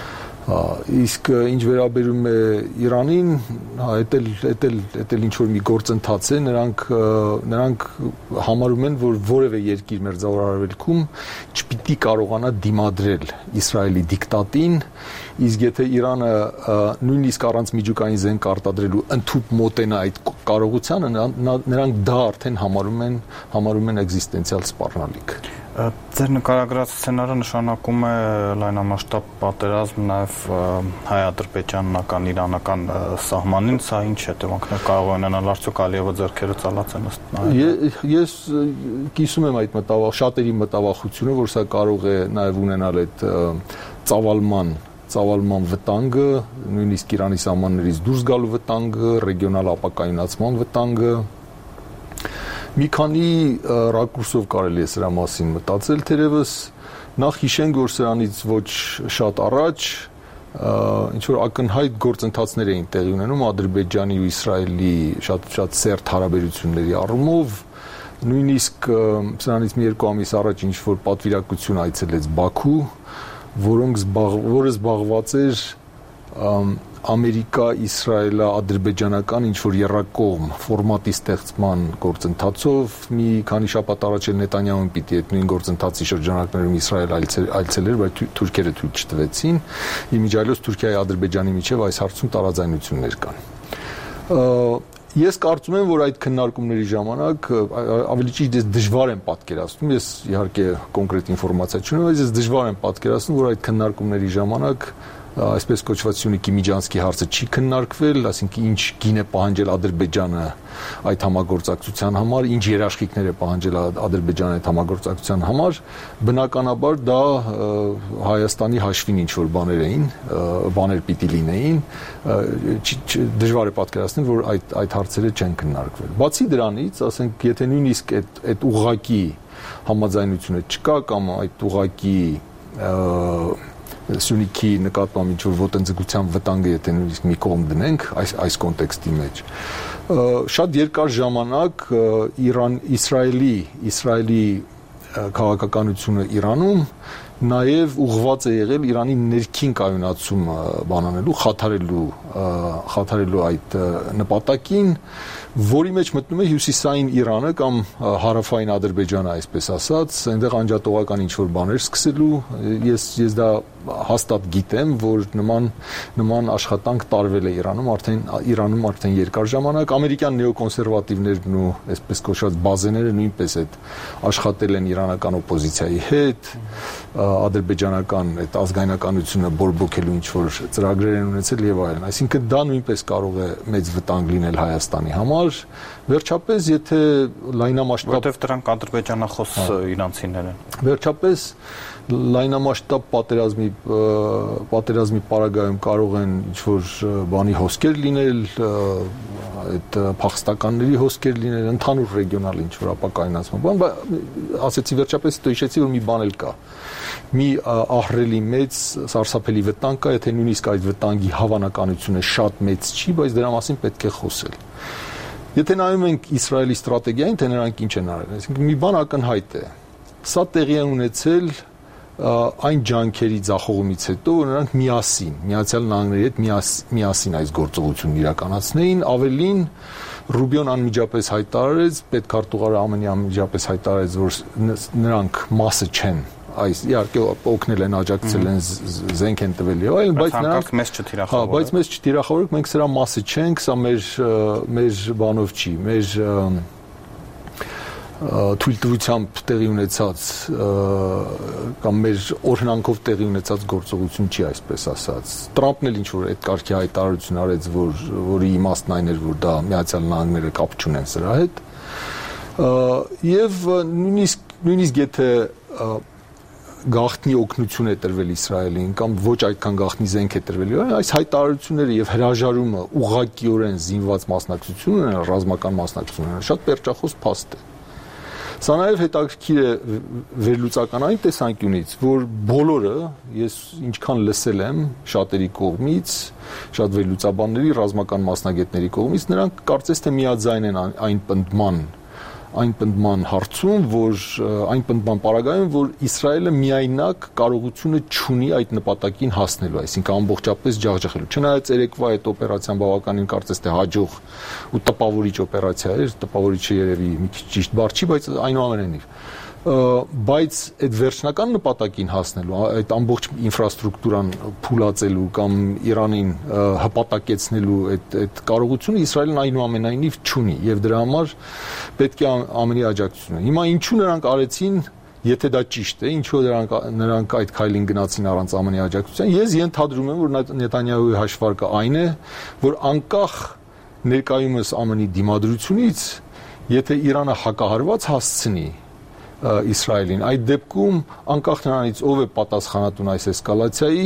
Իսկ ինչ վերաբերում է Իրանին, հա, դա էլ դա էլ ինչ որ մի գործընթաց է, նրանք նրանք համարում են, որ որևէ երկիր մերձավոր արևելքում չպիտի կարողանա դիմադրել Իսրայելի դիկտատին, իսկ եթե Իրանը նույնիսկ առանց միջուկային զենք արտադրելու ընդհանուր մոտենա այդ կարողությանը, նրանք դա արդեն համարում են համարում են էգզիստենցիալ սպառնալիք։ Ձեր նկարագրած սցենարը նշանակում է լայնամասշտաբ պատերազմ նաև հայ-ադրբեջանական իրանական սահմանին, սա ինչ հետևանքներ կարող է ունենալ, արդյոք Ալիևը ձեռքերը ծալած են ըստ նայել։ Ես կիսում եմ այդ մտավախ շատերի մտավախությունը, որ սա կարող է նաև ունենալ այդ ծավալման ծավալման վտանգը, նույնիսկ Իրանի սահմաններից դուրս գալու վտանգը, ռեգիոնալ ապակայունացման վտանգը։ Մի քանի ռակուրսով կարելի է սրա մասին մտածել, թերևս նախ հիշենք, որ սրանից ոչ շատ առաջ ինչ որ ակնհայտ գործընթացներ էին տեղի ունենում Ադրբեջանի ու Իսրայելի շատ շատ սերտ հարաբերությունների առումով, նույնիսկ սրանից մի երկու ամիս առաջ ինչ որ պատվիրակություն այցելեց Բաքու, որոնք զբաղ, որը զբաղված էր Ամերիկա-Իսրայելա ադրբեջանական ինչ որ երրակողմ ֆորմատի ստեղծման գործընթացով մի քանի շաբաթ առաջ էլ Նետանյահուն պիտի այդ նույն գործընթացի շրջանակներում Իսրայել այցելեր, բայց թուրքերը թույլ չտվեցին։ Իմիջիայլոց Թուրքիայի Ադրբեջանի միջև այս հարցում տարաձայնություններ կան։ Ես կարծում եմ, որ այդ քննարկումների ժամանակ ավելի ճիշտ ես դժվար եմ պատկերացնում, ես իհարկե կոնկրետ ինֆորմացիա չունեմ, բայց ես դժվար եմ պատկերացնում, որ այդ քննարկումների ժամանակ այսպես կոչված Սյունիքի Միջանցքի հարցը չի քննարկվել, այսինքն ինչ գին է պահանջել Ադրբեջանը այդ համագործակցության համար, ինչ երաշխիքներ է պահանջել Ադրբեջանը այդ համագործակցության համար, բնականաբար դա Հայաստանի հաշվին ինչ որ բաներ էին, բաներ պիտի լինեին, դժվար է պատկերացնել, որ այդ այդ հարցերը չեն քննարկվել։ Բացի դրանից, ասենք, եթե նույնիսկ այդ այդ ուղղակի համաձայնությունը չկա կամ այդ ուղղակի Սյունիքի նկատմամբ ինչ որ ոտնձգության վտանգը եթե նույնիսկ մի կողմ դնենք այս այս կոնտեքստի մեջ շատ երկար ժամանակ Իրան Իսրայելի Իսրայելի քաղաքականությունը Իրանում նաև ուղղված է եղել Իրանի ներքին կայունացումը բանանելու, խաթարելու, խաթարելու այդ նպատակին, որի մեջ մտնում է հյուսիսային Իրանը կամ հարավային Ադրբեջանը, այսպես ասած, այնտեղ անջատողական ինչ-որ բաներ սկսելու, ես ես դա հաստատ գիտեմ, որ նման նման աշխատանք տարվել է Իրանում, արդեն Իրանում արդեն երկար ժամանակ, ամերիկյան նեոկոնսերվատիվներն ու այսպես կոչված բազեները նույնպես այդ աշխատել են իրանական օպոզիցիայի հետ, ադրբեջանական այդ ազգայնականությունը բորբոքելու ինչ-որ ծրագրեր են ունեցել եւ այլն, այսինքն դա նույնպես կարող է մեծ վտանգ լինել Հայաստանի համար, վերջապես եթե լայնամասշտաբ որտեղ դրանք ադրբեջանախոս իրանցիներ են, վերջապես լայնամասշտաբ պատերազմի պատերազմի պարագայում կարող են ինչ-որ բանի հոսքեր լինել, այդ փախստականների հոսքեր լինել, ընդհանուր ռեգիոնալ ինչ-որ ապակայունացում, բան, ասեցի վերջապես հետո հիշեցի, որ մի բան էլ կա, մի ահռելի մեծ սարսափելի վտանգ կա, եթե նույնիսկ այդ վտանգի հավանականությունը շատ մեծ չի, բայց դրա մասին պետք է խոսել։ Եթե նայում ենք Իսրայելի ստրատեգիային, թե նրանք ինչ են արել, այսինքն մի բան ակնհայտ է, սա տեղի է ունեցել այն ջանքերի ձախողումից հետո, որ նրանք միասին, Միացյալ Նահանգների հետ միասին այս գործողությունն իրականացնեին, ավելին Ռուբիոն անմիջապես հայտարարեց, պետքարտուղարը ԱՄՆ-ի անմիջապես հայտարարեց, որ նրանք մասը չեն այս իհարկե օգնել են, աջակցել են, զենք են տվել եւ այլն, բայց նրանք մեզ չթիրախավորեն։ Հա, բայց մեզ չթիրախավորեք, մենք սրա մասը չենք, սա մեր մեր բանով չի, մեր թույլտվությամբ տեղի ունեցած կամ մեր օրհնանքով տեղի ունեցած գործողություն չի, այսպես ասած։ Տրամպն էլ ինչ-որ այդ կարգի հայտարարություն արեց, որ որի իմաստն այն էր, որ դա Միացյալ Նահանգները կապ չունեն սրա հետ։ Եվ նույնիսկ նույնիսկ եթե գաղտնի օգնություն է տրվել Իսրայելին կամ ոչ այդքան գաղտնի զենք է տրվել, այս հայտարարությունները եւ հրաժարումը ուղղակիորեն զինված մասնակցությունն է, ռազմական մասնակցությունն է, շատ պերճախոս փաստ է։ Սա նաև հետաքրքիր է վերլուծական այն տեսանկյունից, որ բոլորը, ես ինչքան լսել եմ շատերի կողմից, շատ վերլուծաբանների, ռազմական մասնագետների կողմից, նրանք կարծես թե միաձայն են այն պնդման, այն պնդման հարցում, որ այն պնդման պարագայում, որ Իսրայելը միայնակ կարողությունը չունի այդ նպատակին հասնելու, այսինքն ամբողջապես ջախջախելու։ Չնայած երեկվա այդ օպերացիան բավականին կարծես թե հաջող ու տպավորիչ օպերացիա էր, տպավորիչը երևի մի քիչ ճիշտ բառ չի, բայց այնուամենայնիվ բայց այդ վերջնական նպատակին հասնելու, այդ ամբողջ ինֆրաստրուկտուրան փուլացելու կամ Իրանին հպատակեցնելու այդ այդ կարողությունը Իսրայելն այնուամենայնիվ չունի եւ դրա համար պետք է ԱՄՆ-ի աջակցությունը։ Հիմա ինչու նրանք արեցին, եթե դա ճիշտ է, ինչու նրանք նրանք այդ քայլին գնացին առանց ԱՄՆ-ի աջակցության, ես ենթադրում եմ, որ Նետանյահուի հաշվարկը այն է, որ անկախ ներկայումս ԱՄՆ-ի դիմադրությունից, եթե Իրանը հակահարված հասցնի Իսրայելին, այդ դեպքում անկախ նրանից ով է պատասխանատուն այս էսկալացիայի,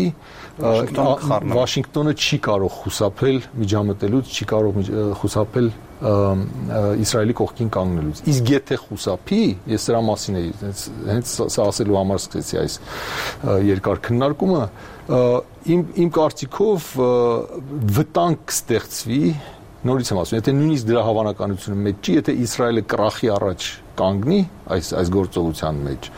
Վաշինգտոնը չի կարող խուսափել միջամտելուց, չի կարող խուսափել Իսրայելի կողքին կանգնելուց։ Իսկ եթե խուսափի, ես սրա մասին էի, հենց սա ասելու համար սկսեցի այս երկար քննարկումը, իմ իմ կարծիքով վտանգ կստեղծվի, նորից եմ ասում, եթե նույնիսկ դրա հավանականությունը մեծ չի, եթե Իսրայելը կրախի առաջ կանգնի այս այս գործողության մեջ,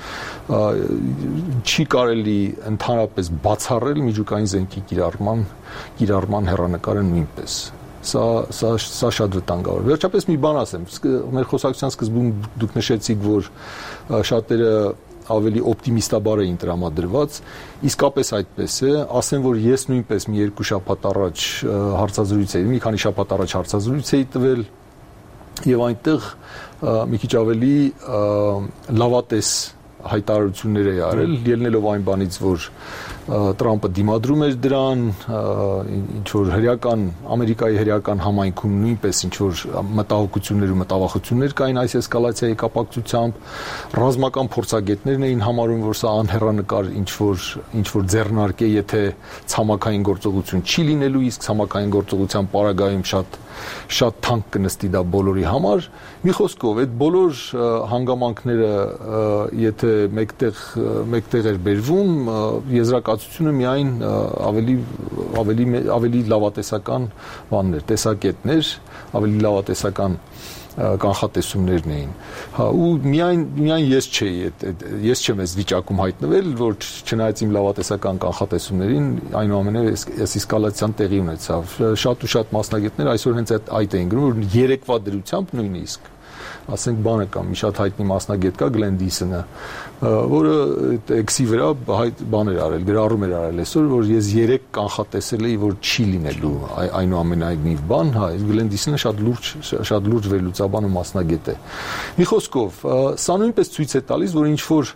չի կարելի ընդհանրապես բացառել միջուկային զենքի կիրառման կիրառման հեռանկարը նույնպես։ Սա սա սա շատ վտանգավոր։ Վերջապես մի բան ասեմ, մեր խոսակցության սկզբում դուք նշեցիք, որ շատերը ավելի օպտիմիստաբար էին տրամադրված, իսկապես այդպես է, ասեմ, որ ես նույնպես մի երկու շաբաթ առաջ հարցազրույց էի, մի քանի շաբաթ առաջ հարցազրույց էի տվել եւ այնտեղ մի քիչ ավելի լավատես հայտարարություններ էի արել, ելնելով այն բանից, որ Տրամպը դիմադրում էր դրան, ինչ որ հրեական Ամերիկայի հրեական համայնքում նույնպես ինչ որ մտահոգություններ ու մտավախություններ կային այս էսկալացիայի կապակցությամբ, ռազմական փորձագետներն էին համարում, որ սա անհեռանկար ինչ որ ինչ որ ձեռնարկ է, եթե ցամաքային գործողություն չի լինելու, իսկ ցամաքային գործողության պարագայում շատ շատ թանկ կնստի դա բոլորի համար։ Մի խոսքով, այդ բոլոր հանգամանքները եթե մեկտեղ մեկտեղ էր բերվում, եզրակացությունը միայն ավելի ավելի ավելի լավատեսական բաններ, տեսակետներ, ավելի լավատեսական կանխատեսումներն էին։ Հա ու միայն միայն ես չէի այդ ես չեմ այս վիճակում հայտնվել, որ չնայած իմ լավատեսական կանխատեսումներին, այնուամենայնիվ այս էսկալացիան տեղի ունեցավ։ Շատ ու շատ մասնագետներ այսօր հենց այդ այդ էին գրում, որ երեկվա դրությամբ նույնիսկ ասենք բանը կա, մի շատ հայտնի մասնագետ կա Գլենդիսոնը, որը էքսի վրա բաներ արել, գրառում էր արել այսօր, որ ես երեք կանխատեսել էի, որ չի լինելու այնուամենայնիվ բան, հա, Գլենդիսոնը շատ լուրջ շատ լուրջ վերլուծաբան ու մասնագետ է։ Մի խոսքով, սա նույնպես ցույց է տալիս, որ ինչ որ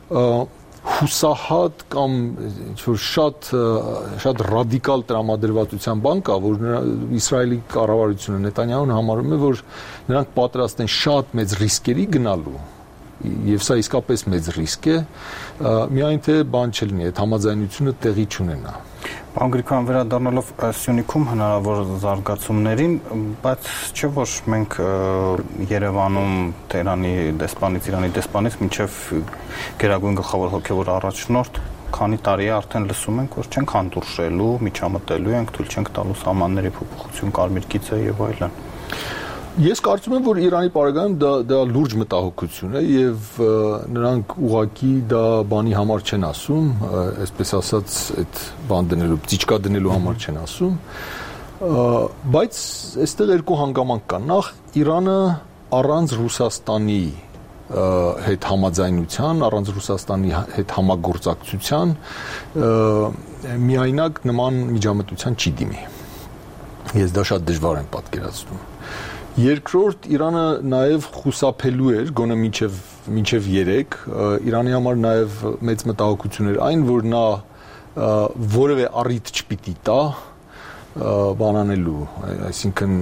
հուսահատ կամ ինչ որ շատ շատ ռադիկալ տրամադրվածության բան կա, որ Իսրայելի կառավարությունը Նետանյահուն համարում է, որ նրանք պատրաստ են շատ մեծ ռիսկերի գնալու, եւ սա իսկապես մեծ ռիսկ է, միայն թե բան չլինի, այդ համաձայնությունը տեղի չունենա։ Պարոն Գրիգորյան, վերադառնալով Սյունիքում հնարավոր զարգացումներին, բայց չէ որ մենք Երևանում Թեհրանի դեսպանից, Իրանի դեսպանից մինչև գերագույն գլխավոր հոգևոր առաջնորդ քանի տարի է արդեն լսում ենք, որ չենք հանդուրժելու, միջամտելու ենք, թույլ չենք տալու սահմանների փոփոխություն, կարմիր գիծը եւ այլն։ Ես կարծում եմ, որ Իրանի պարագայում դա դա լուրջ մտահոգություն է եւ նրանք ուղակի դա բանի համար չեն ասում, այսպես ասած, այդ բան դնելու, ծիճկա դնելու համար չեն ասում, բայց այստեղ երկու հանգամանք կան։ Նախ Իրանը առանց Ռուսաստանի հետ համաձայնության, առանց Ռուսաստանի հետ համագործակցության միայնակ նման միջամտության չի դիմի։ Ես դա շատ դժվար եմ պատկերացնում։ Երկրորդ, Իրանը նաև խուսափելու էր, գոնե մինչև մինչև երեք, Իրանի համար նաև մեծ մտահոգություն էր այն, որ նա որևէ առիթ չպիտի տա բանանելու, այսինքն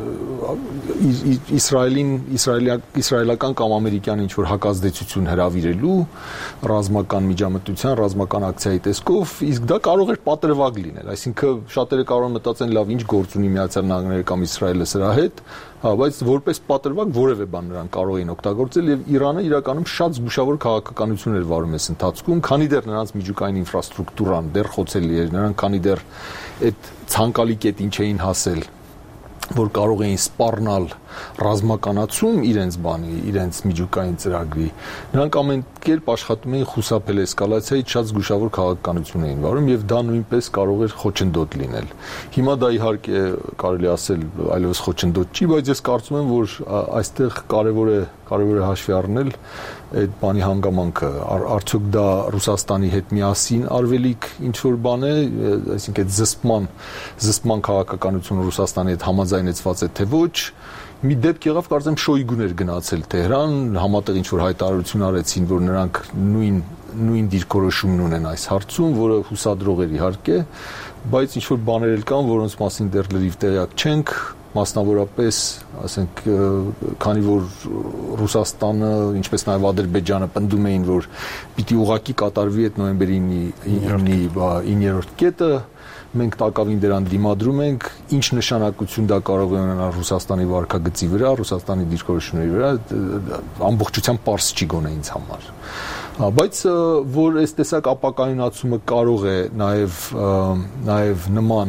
Իսրայելին, իսրայելական կամ ամերիկյան ինչ-որ հակազդեցություն հրավիրելու ռազմական միջամտության, ռազմական ակցիայի տեսքով, իսկ դա կարող էր պատրվակ լինել, այսինքն շատերը կարող են մտածեն լավ ինչ գործ ունի Միացյալ Նահանգները կամ Իսրայելը սրա հետ, հա, բայց որպես պատրվակ որևէ բան նրանք կարող էին օգտագործել եւ Իրանը իրականում շատ զգուշավոր քաղաքականություն էր վարում այս ընթացքում, քանի դեռ նրանց միջուկային ինֆրաստրուկտուրան դեռ խոցելի էր, նրանք քանի դեռ այդ ցանկալի կետին չէին հասել, որ կարող էին սպառնալ ռազմականացում իրենց բանի, իրենց միջուկային ծրագրի, նրանք ամեն կերպ աշխատում էին խուսափել էսկալացիայից, շատ զգուշավոր քաղաքականություն էին վարում եւ դա նույնպես կարող էր խոչընդոտ լինել։ Հիմա դա իհարկե կարելի ասել այլևս խոչընդոտ չի, բայց ես կարծում եմ, որ այստեղ կարեւոր է կարեւոր է հաշվի առնել այդ բանի հանգամանքը, արդյոք դա Ռուսաստանի հետ միասին արվելիք ինչ որ բան է, այսինքն այդ զսպման զսպման քաղաքականությունը Ռուսաստանի հետ համաձայնեցված է թե ոչ։ Մի դեպք եղավ, կարծեմ Շոյգուն էր գնացել Թեհրան, համատեղ ինչ որ հայտարարություն արեցին, որ նրանք նույն նույն դիրքորոշումն ունեն այս հարցում, որը հուսադրող էր իհարկե, բայց ինչ որ բաներ էլ կան, որոնց մասին դեռ լրիվ տեղյակ չենք, մասնավորապես, ասենք, քանի որ Ռուսաստանը, ինչպես նաև Ադրբեջանը պնդում էին, որ պիտի ուղղակի կատարվի այդ նոյեմբերի իններորդ կետը, մենք տակավին դրան դիմադրում ենք, ինչ նշանակություն դա կարող է ունենալ Ռուսաստանի վարքագծի վրա, Ռուսաստանի դիրքորոշումների վրա, ամբողջությամբ պարզ չի գոնե ինձ համար։ Բայց որ այս տեսակ ապակայունացումը կարող է նաև նաև նման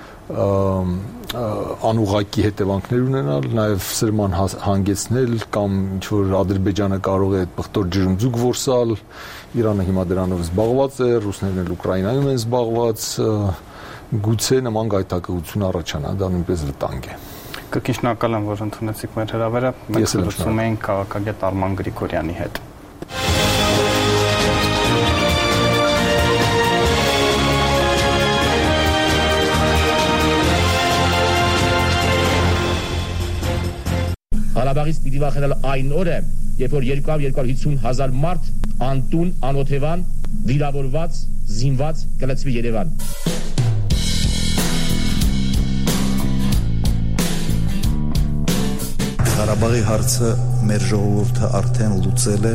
անուղղակի հետևանքներ ունենալ, նաև սրման հանգեցնել կամ ինչ-որ Ադրբեջանը կարող է պղտոր ջրմձուկ որսալ, Իրանը հիմա դրանով զբաղված է, ռուսներն էլ Ուկրաինայում են զբաղված, գուցե նման գայթակղություն առաջանա, դա նույնպես վտանգ է։ Կրկին շնորհակալ եմ, որ ընդունեցիք մեր հրավերը, մենք զրուցում էինք քաղաքագետ Արման Գրիգորյանի հետ։ Ղարաբաղից պիտի վախենալ այն օրը, երբ որ երկու հարյուր հիսուն հազար մարդ անտուն, անօթևան, վիրավորված զինված կլցվի Երևան։ Ղարաբաղի հարցը մեր ժողովուրդը արդեն լուծել է։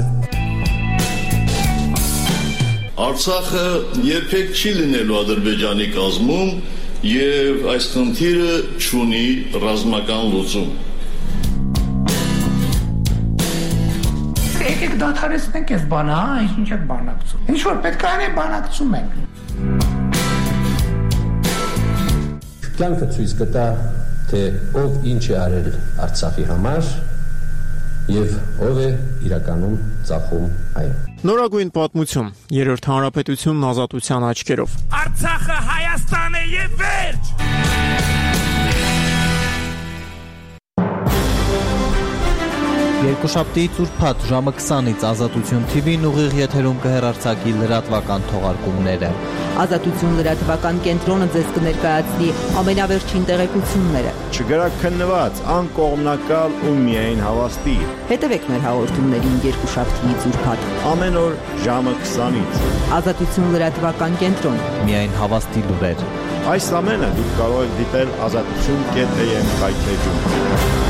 Արցախը երբեք չի լինելու Ադրբեջանի կազմում եւ այս խնդիրը չունի ռազմական լուծում։ Եկեք դադարեցնենք այս բանը, հա, ինչ եք բանակցում։ Ինչ որ պետք է անենք, բանակցում ենք։ Կյանքը ցույց կտա, թե ով ինչ է արել Արցախի համար եւ ով է իրականում ծախում այն։ Նորագույն պատմություն, երրորդ հանրապետությունն ազատության աչքերով։ Արցախը Հայաստան է եւ վերջ։ Երկուշաբթիից ուրբաթ ժամը քսանից Ազատություն թի վին ուղիղ եթերում կհեռարձակի լրատվական թողարկումները։ Ազատություն լրատվական կենտրոնը ձեզ կներկայացնի ամենավերջին տեղեկությունները։ Չգրակ քննված, անկողմնակալ ու միայն հավաստի։ Հետևեք մեր հաղորդումներին երկուշաբթիից ուրբաթ ամեն օր ժամը քսանից։ Ազատություն լրատվական կենտրոն, միայն հավաստի լուրեր։ Այս ամենը դուք կարող եք դիտել ազատություն կետ էմ կայքեջում։